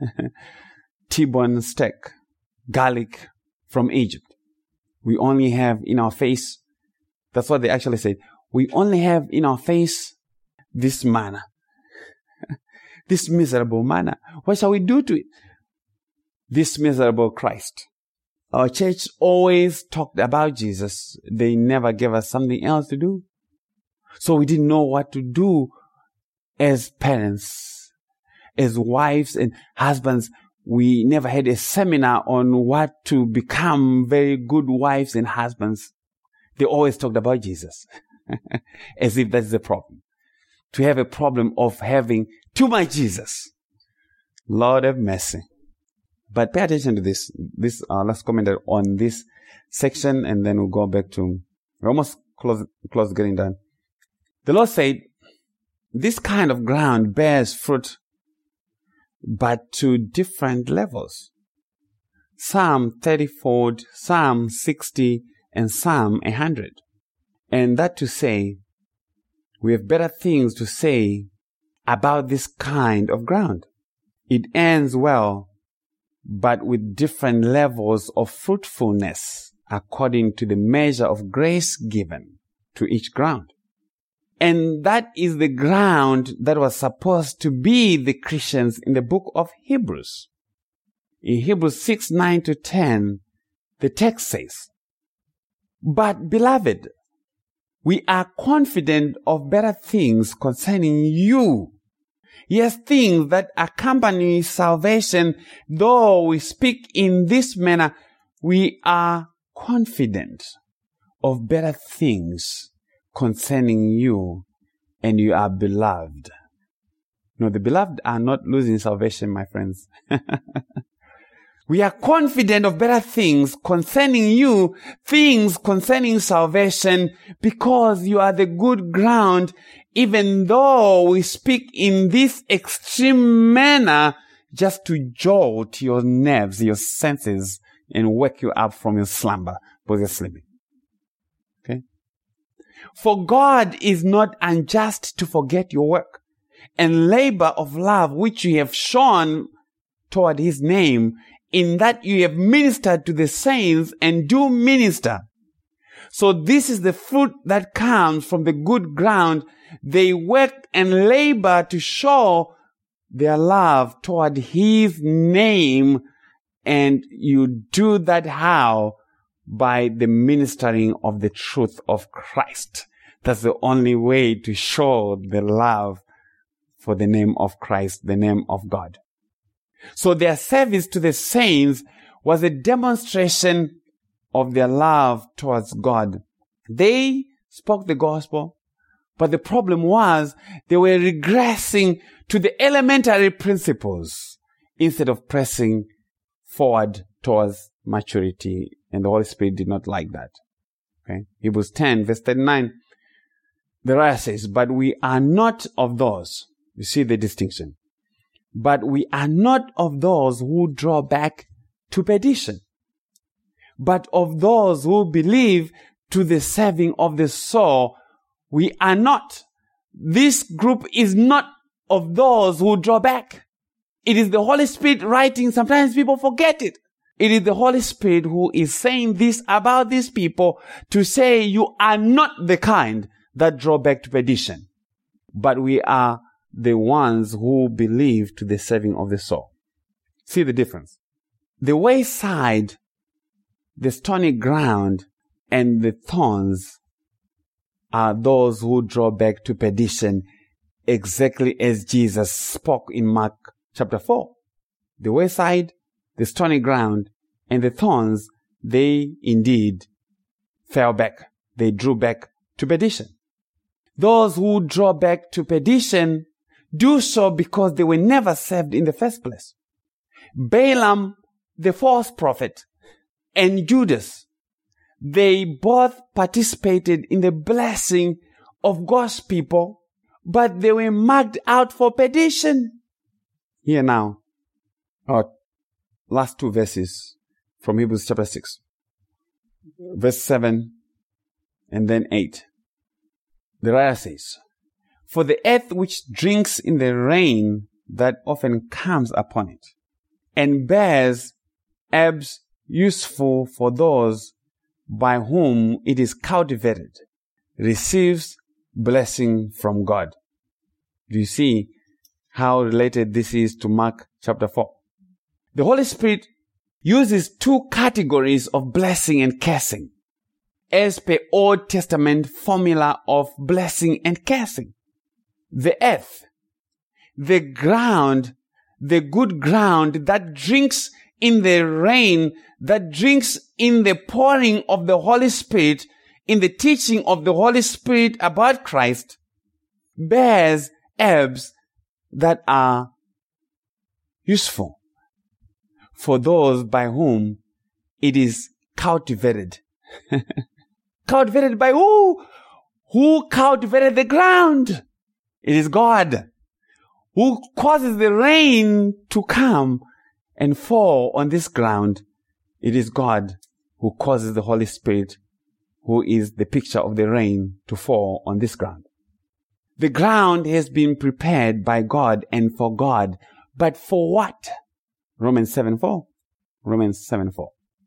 T-bone steak, garlic from Egypt. We only have in our face, that's what they actually said, we only have in our face this manna, this miserable manna. What shall we do to it? This miserable Christ. Our church always talked about Jesus. They never gave us something else to do. So we didn't know what to do as parents, as wives and husbands. We never had a seminar on what to become very good wives and husbands. They always talked about Jesus as if that's the problem. To have a problem of having too much Jesus. Lord have mercy. But pay attention to this. Let's comment on this section and then we'll go back to, we're almost close getting done. The Lord said, this kind of ground bears fruit, but to different levels. Some 30-fold, some 60, and some 100. And that to say, we have better things to say about this kind of ground. It ends well, but with different levels of fruitfulness according to the measure of grace given to each ground. And that is the ground that was supposed to be the Christians in the book of Hebrews. In Hebrews 6:9-10, the text says, But, beloved, we are confident of better things concerning you. Yes, things that accompany salvation. Though we speak in this manner, we are confident of better things concerning you, and you are beloved. No, the beloved are not losing salvation, my friends. We are confident of better things concerning you, things concerning salvation, because you are the good ground, even though we speak in this extreme manner just to jolt your nerves, your senses, and wake you up from your slumber because you're sleeping. Okay? For God is not unjust to forget your work and labor of love which you have shown toward his name, in that you have ministered to the saints and do minister. So this is the fruit that comes from the good ground. They work and labor to show their love toward his name. And you do that how? By the ministering of the truth of Christ. That's the only way to show the love for the name of Christ, the name of God. So their service to the saints was a demonstration of their love towards God. They spoke the gospel, but the problem was they were regressing to the elementary principles instead of pressing forward towards maturity, and the Holy Spirit did not like that. Okay? Hebrews 10 verse 39, the writer says, but we are not of those. You see the distinction. But we are not of those who draw back to perdition, but of those who believe to the saving of the soul. We are not. This group is not of those who draw back. It is the Holy Spirit writing. Sometimes people forget it. It is the Holy Spirit who is saying this about these people to say you are not the kind that draw back to perdition, but we are the ones who believe to the saving of the soul. See the difference? The wayside, the stony ground, and the thorns are those who draw back to perdition, exactly as Jesus spoke in Mark chapter 4. The wayside, the stony ground, and the thorns, they indeed fell back. They drew back to perdition. Those who draw back to perdition do so because they were never saved in the first place. Balaam, the false prophet, and Judas, they both participated in the blessing of God's people, but they were marked out for perdition. Here now, our last two verses from Hebrews chapter 6, verse 7 and then 8. The writer says, for the earth which drinks in the rain that often comes upon it, and bears herbs useful for those by whom it is cultivated, receives blessing from God. Do you see how related this is to Mark chapter 4? The Holy Spirit uses two categories of blessing and cursing as per Old Testament formula of blessing and cursing. The earth, the ground, the good ground that drinks in the rain, that drinks in the pouring of the Holy Spirit, in the teaching of the Holy Spirit about Christ, bears herbs that are useful for those by whom it is cultivated. Cultivated by who? Who cultivated the ground? It is God who causes the rain to come and fall on this ground. It is God who causes the Holy Spirit, who is the picture of the rain, to fall on this ground. The ground has been prepared by God and for God, but for what? Romans 7:4. Romans 7:4.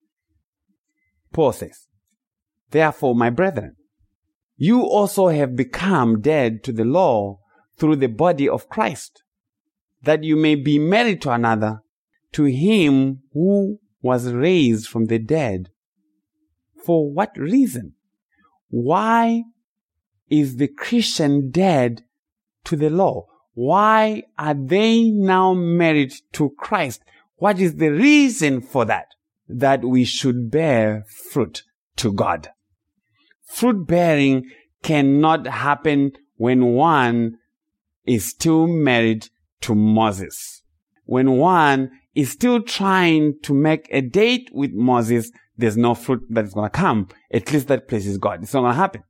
Paul says, therefore, my brethren, you also have become dead to the law through the body of Christ, that you may be married to another, to him who was raised from the dead, For what reason? Why is the Christian dead to the law? Why are they now married to Christ? What is the reason for that? That we should bear fruit to God. Fruit bearing cannot happen when one is still married to Moses. When one is still trying to make a date with Moses, there's no fruit that's going to come. At least that pleases God. It's not going to happen.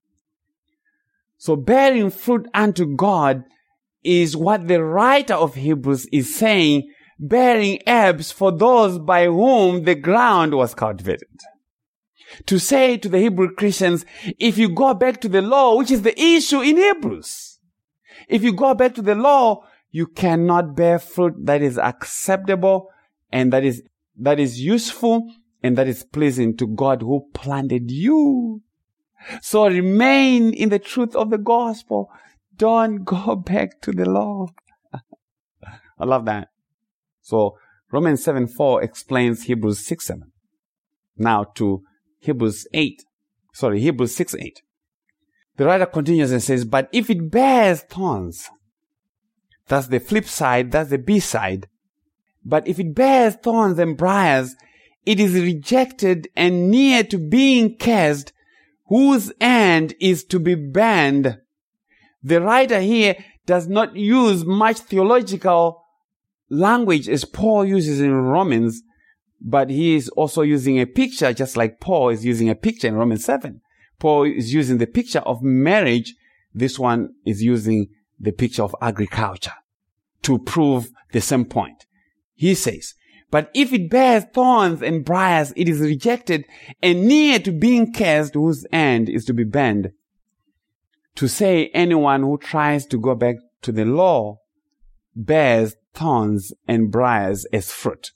So bearing fruit unto God is what the writer of Hebrews is saying, bearing herbs for those by whom the ground was cultivated. To say to the Hebrew Christians, if you go back to the law, which is the issue in Hebrews, if you go back to the law, you cannot bear fruit that is acceptable and that is useful and that is pleasing to God who planted you. So remain in the truth of the gospel. Don't go back to the law. I love that. So Romans 7:4 explains Hebrews 6:7. Now to Hebrews 6:8. The writer continues and says, but if it bears thorns, that's the flip side, that's the B side. But if it bears thorns and briars, it is rejected and near to being cast, whose end is to be burned. The writer here does not use much theological language as Paul uses in Romans, but he is also using a picture, just like Paul is using a picture in Romans 7. Paul is using the picture of marriage. This one is using the picture of agriculture to prove the same point. He says, but if it bears thorns and briars, it is rejected and near to being cast, whose end is to be burned. To say anyone who tries to go back to the law bears thorns and briars as fruit.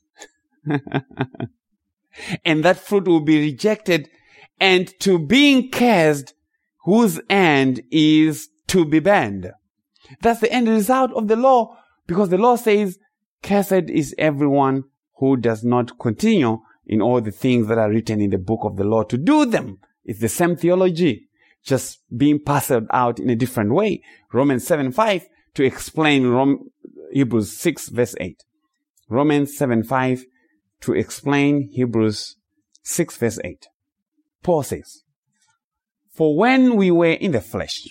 And that fruit will be rejected and to being cast, whose end is to be burned. That's the end result of the law, because the law says, cursed is everyone who does not continue in all the things that are written in the book of the law to do them. It's the same theology, just being passed out in a different way. Romans 7:5 to explain Hebrews 6 verse 8. Romans 7:5 to explain Hebrews 6 verse 8. Paul says, for when we were in the flesh,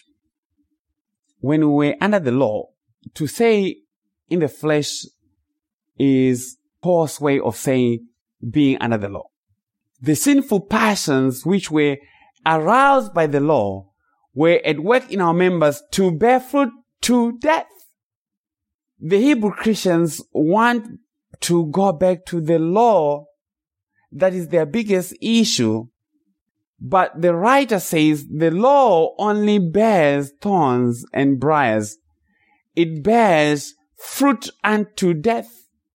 when we were under the law, to say in the flesh is Paul's way of saying being under the law. The sinful passions which were aroused by the law were at work in our members to bear fruit to death. The Hebrew Christians want to go back to the law. That is their biggest issue. But the writer says the law only bears thorns and briars. It bears fruit unto death.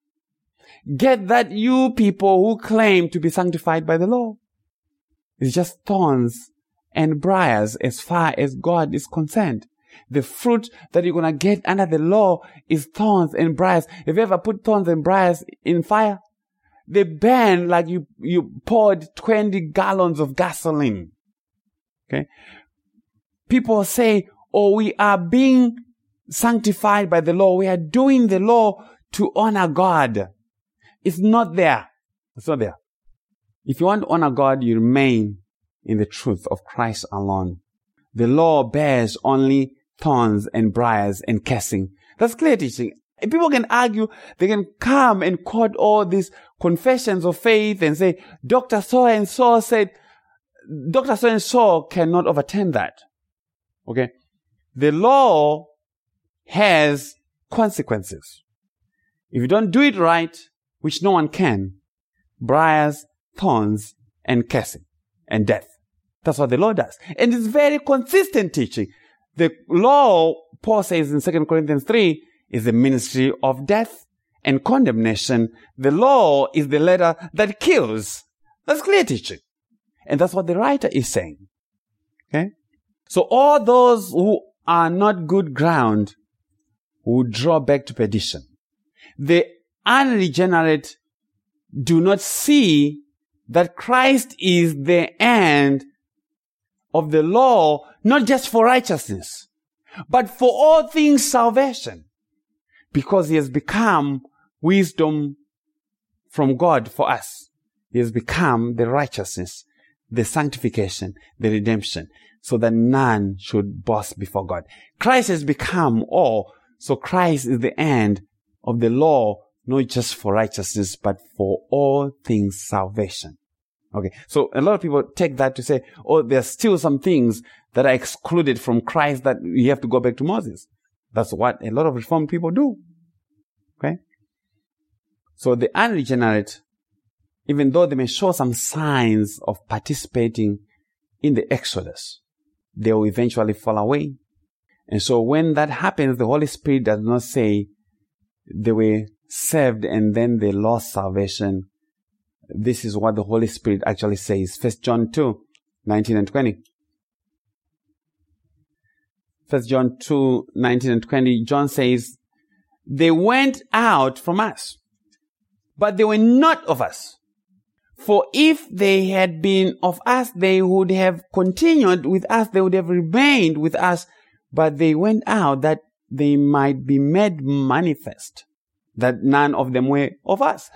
Get that, you people who claim to be sanctified by the law. It's just thorns and briars as far as God is concerned. The fruit that you're going to get under the law is thorns and briars. Have you ever put thorns and briars in fire? They burn like you poured 20 gallons of gasoline. Okay? People say, oh, we are being sanctified by the law. We are doing the law to honor God. It's not there. It's not there. If you want to honor God, you remain in the truth of Christ alone. The law bears only thorns and briars and cursing. That's clear teaching. And people can argue, they can come and quote all these confessions of faith and say, Dr. So-and-so said, Dr. So-and-so cannot overturn that. Okay? The law has consequences. If you don't do it right, which no one can, briars, thorns, and cursing, and death. That's what the law does. And it's very consistent teaching. The law, Paul says in 2 Corinthians 3, is the ministry of death and condemnation. The law is the letter that kills. That's clear teaching. And that's what the writer is saying. Okay? So all those who are not good ground will draw back to perdition. The unregenerate do not see that Christ is the end of the law, not just for righteousness, but for all things salvation, because he has become wisdom from God for us. He has become the righteousness, the sanctification, the redemption, so that none should boast before God. Christ has become all, so Christ is the end of the law, not just for righteousness, but for all things salvation. Okay, so a lot of people take that to say, oh, there's still some things that are excluded from Christ that you have to go back to Moses. That's what a lot of Reformed people do. Okay? So the unregenerate, even though they may show some signs of participating in the Exodus, they will eventually fall away. And so when that happens, the Holy Spirit does not say they were saved and then they lost salvation. This is what the Holy Spirit actually says. 1 John 2, 19 and 20. 1 John 2, 19 and 20, John says, they went out from us, but they were not of us. For if they had been of us, they would have continued with us, they would have remained with us, but they went out that they might be made manifest, that none of them were of us.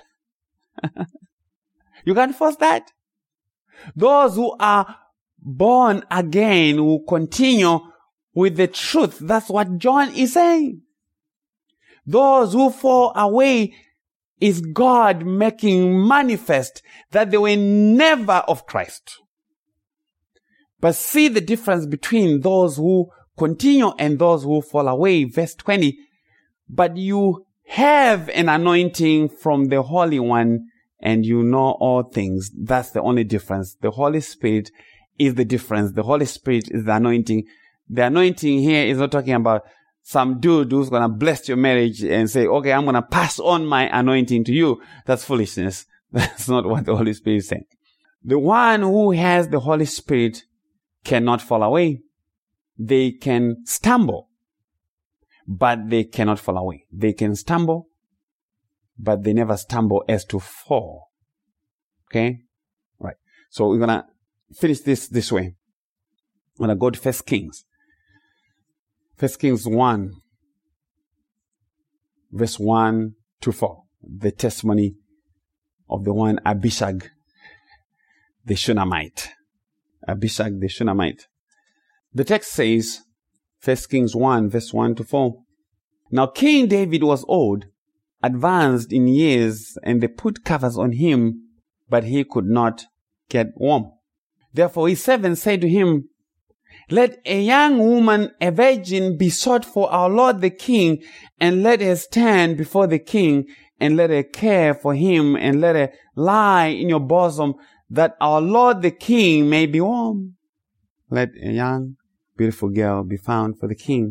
You can't force that. Those who are born again will continue with the truth. That's what John is saying. Those who fall away is God making manifest that they were never of Christ. But see the difference between those who continue and those who fall away. Verse 20, but you have an anointing from the Holy One, and you know all things. That's the only difference. The Holy Spirit is the difference. The Holy Spirit is the anointing. The anointing here is not talking about some dude who's going to bless your marriage and say, okay, I'm going to pass on my anointing to you. That's foolishness. That's not what the Holy Spirit is saying. The one who has the Holy Spirit cannot fall away. They can stumble, but they cannot fall away. They can stumble, but they never stumble as to fall. Okay? Right. So we're going to finish this way. I'm going to go to 1 Kings. 1 Kings 1, verse 1 to 4. The testimony of the one Abishag, the Shunammite. Abishag, the Shunammite. The text says, 1 Kings 1, verse 1 to 4. Now King David was old, advanced in years, and they put covers on him, but he could not get warm. Therefore his servants said to him, let a young woman, a virgin, be sought for our Lord the King, and let her stand before the king, and let her care for him, and let her lie in your bosom, that our Lord the King may be warm. Let a young, beautiful girl be found for the king.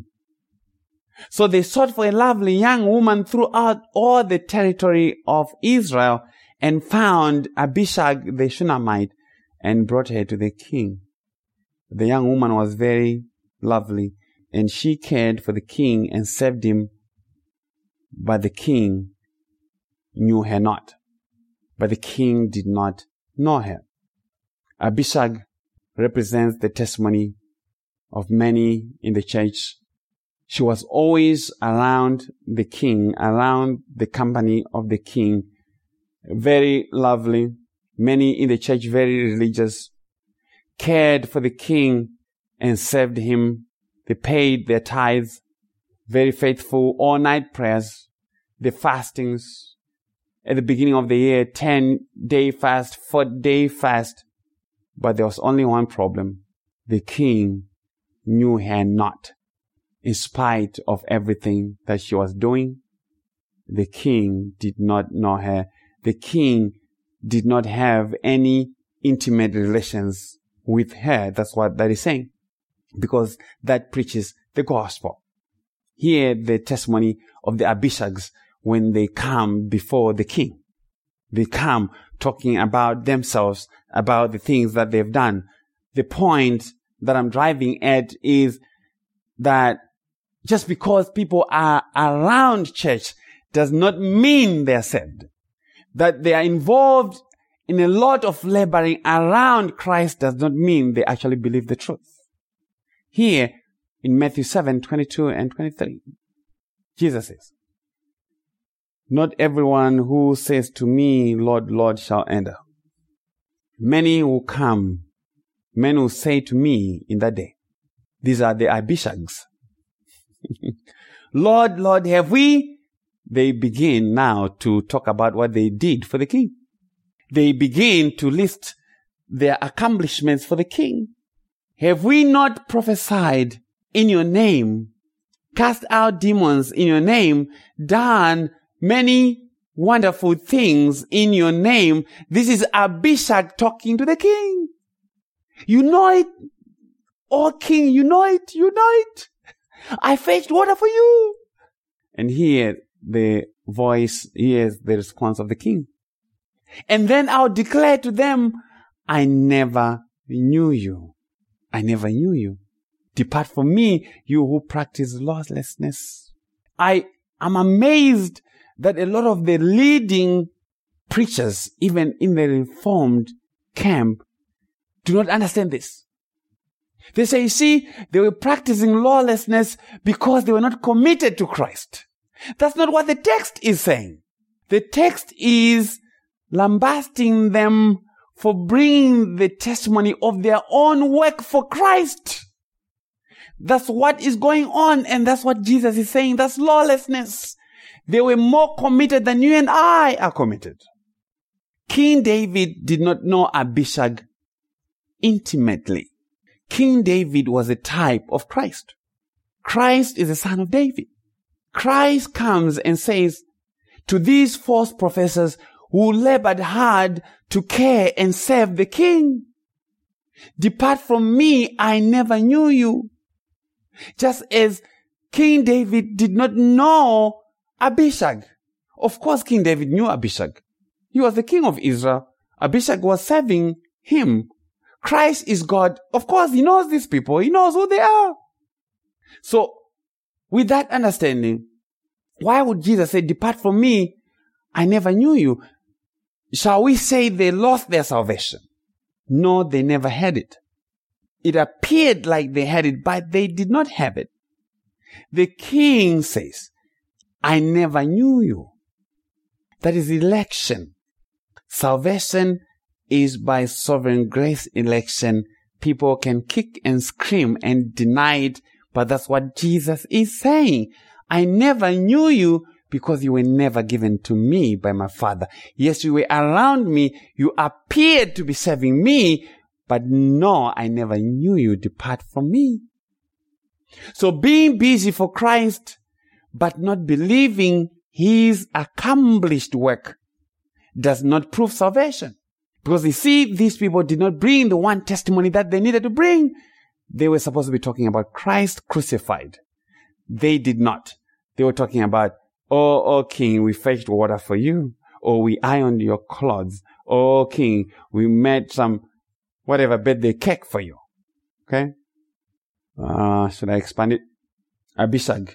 So they sought for a lovely young woman throughout all the territory of Israel, and found Abishag the Shunammite, and brought her to the king. The young woman was very lovely, and she cared for the king and served him, but the king knew her not. But the king did not know her. Abishag represents the testimony of many in the church. She was always around the king, around the company of the king. Very lovely. Many in the church, very religious. Cared for the king and served him. They paid their tithes. Very faithful. All-night prayers. The fastings. At the beginning of the year, 10-day fast, 4-day fast. But there was only one problem. The king knew her not. In spite of everything that she was doing, the king did not know her. The king did not have any intimate relations with her. That's what that is saying. Because that preaches the gospel. Here, the testimony of the Abishags when they come before the king. They come talking about themselves, about the things that they've done. The point that I'm driving at is that just because people are around church does not mean they are saved. That they are involved in a lot of laboring around Christ does not mean they actually believe the truth. Here in Matthew 7:22 and 23, Jesus says, "Not everyone who says to me, 'Lord, Lord,' shall enter. Many will come, men will say to me in that day," these are the Abishags, "Lord, Lord, have we?" They begin now to talk about what they did for the king. They begin to list their accomplishments for the king. "Have we not prophesied in your name, cast out demons in your name, done many wonderful things in your name?" This is Abishag talking to the king. "You know it, oh king, you know it, you know it. I fetched water for you." And here the response of the king. "And then I'll declare to them, I never knew you. I never knew you. Depart from me, you who practice lawlessness." I am amazed that a lot of the leading preachers, even in the Reformed camp, do not understand this. They say, you see, they were practicing lawlessness because they were not committed to Christ. That's not what the text is saying. The text is lambasting them for bringing the testimony of their own work for Christ. That's what is going on, and that's what Jesus is saying. That's lawlessness. They were more committed than you and I are committed. King David did not know Abishag intimately. King David was a type of Christ. Christ is the son of David. Christ comes and says to these false professors who labored hard to care and serve the king, "Depart from me, I never knew you." Just as King David did not know Abishag. Of course, King David knew Abishag. He was the king of Israel. Abishag was serving him. Christ is God. Of course, he knows these people. He knows who they are. So, with that understanding, why would Jesus say, "Depart from me, I never knew you"? Shall we say they lost their salvation? No, they never had it. It appeared like they had it, but they did not have it. The king says, "I never knew you." That is election. Salvation is by sovereign grace election. People can kick and scream and deny it, but that's what Jesus is saying. "I never knew you because you were never given to me by my Father. Yes, you were around me. You appeared to be serving me, but no, I never knew you. Depart from me." So being busy for Christ, but not believing his accomplished work, does not prove salvation. Because you see, these people did not bring the one testimony that they needed to bring. They were supposed to be talking about Christ crucified. They did not. They were talking about, oh king, we fetched water for you. Or we ironed your clothes. Oh king, we made some whatever birthday cake for you. Okay? Should I expand it? Abishag.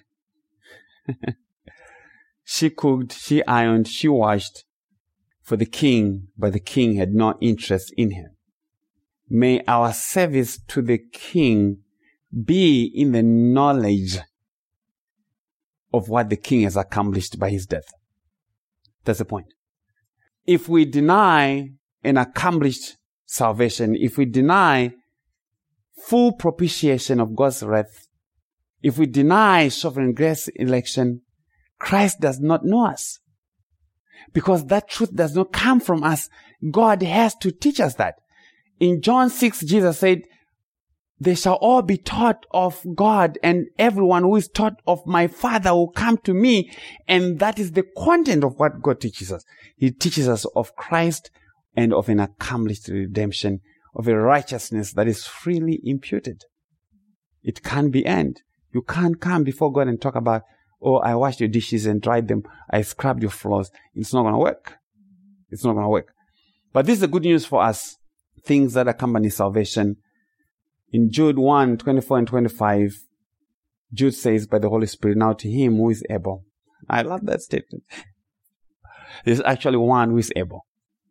She cooked, she ironed, she washed for the king, but the king had no interest in her. May our service to the king be in the knowledge of what the king has accomplished by his death. That's the point. If we deny an accomplished salvation, if we deny full propitiation of God's wrath, if we deny sovereign grace election, Christ does not know us. Because that truth does not come from us. God has to teach us that. In John 6, Jesus said, "They shall all be taught of God, and everyone who is taught of my Father will come to me." And that is the content of what God teaches us. He teaches us of Christ and of an accomplished redemption, of a righteousness that is freely imputed. It can't be earned. You can't come before God and talk about, "Oh, I washed your dishes and dried them. I scrubbed your floors." It's not going to work. It's not going to work. But this is the good news for us. Things that accompany salvation. In Jude 1, 24 and 25, Jude says by the Holy Spirit, "Now to him who is able." I love that statement. There's actually one who is able.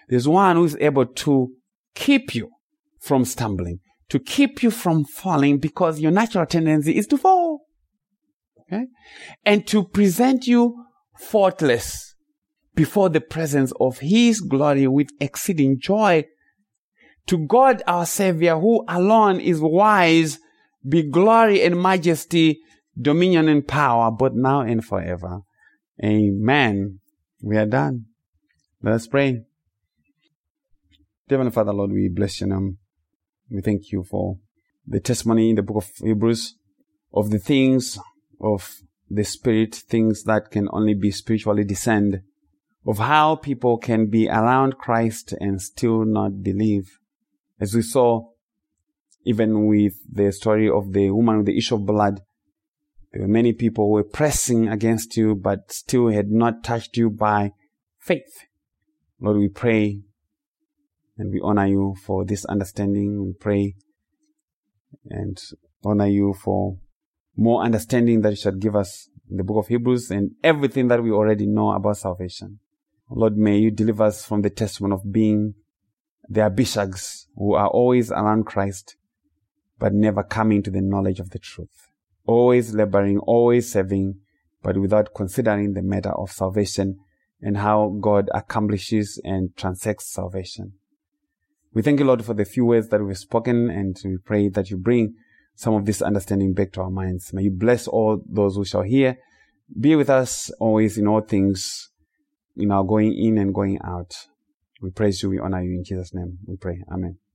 There's one who is able to keep you from stumbling, to keep you from falling, because your natural tendency is to fall. Okay? And to present you faultless before the presence of His glory with exceeding joy. To God our Savior, who alone is wise, be glory and majesty, dominion and power, both now and forever. Amen. We are done. Let us pray. Heavenly Father, Lord, we bless your name. We thank you for the testimony in the book of Hebrews of the things of the Spirit, things that can only be spiritually discerned, of how people can be around Christ and still not believe. As we saw, even with the story of the woman with the issue of blood, there were many people who were pressing against you, but still had not touched you by faith. Lord, we pray and we honor you for this understanding. We pray and honor you for more understanding that you should give us in the book of Hebrews and everything that we already know about salvation. Lord, may you deliver us from the testimony of being the Abishags who are always around Christ, but never coming to the knowledge of the truth. Always laboring, always serving, but without considering the matter of salvation and how God accomplishes and transacts salvation. We thank you, Lord, for the few words that we've spoken, and we pray that you bring some of this understanding back to our minds. May you bless all those who shall hear. Be with us always in all things, in our going in and going out. We praise you, we honor you. In Jesus' name we pray. Amen.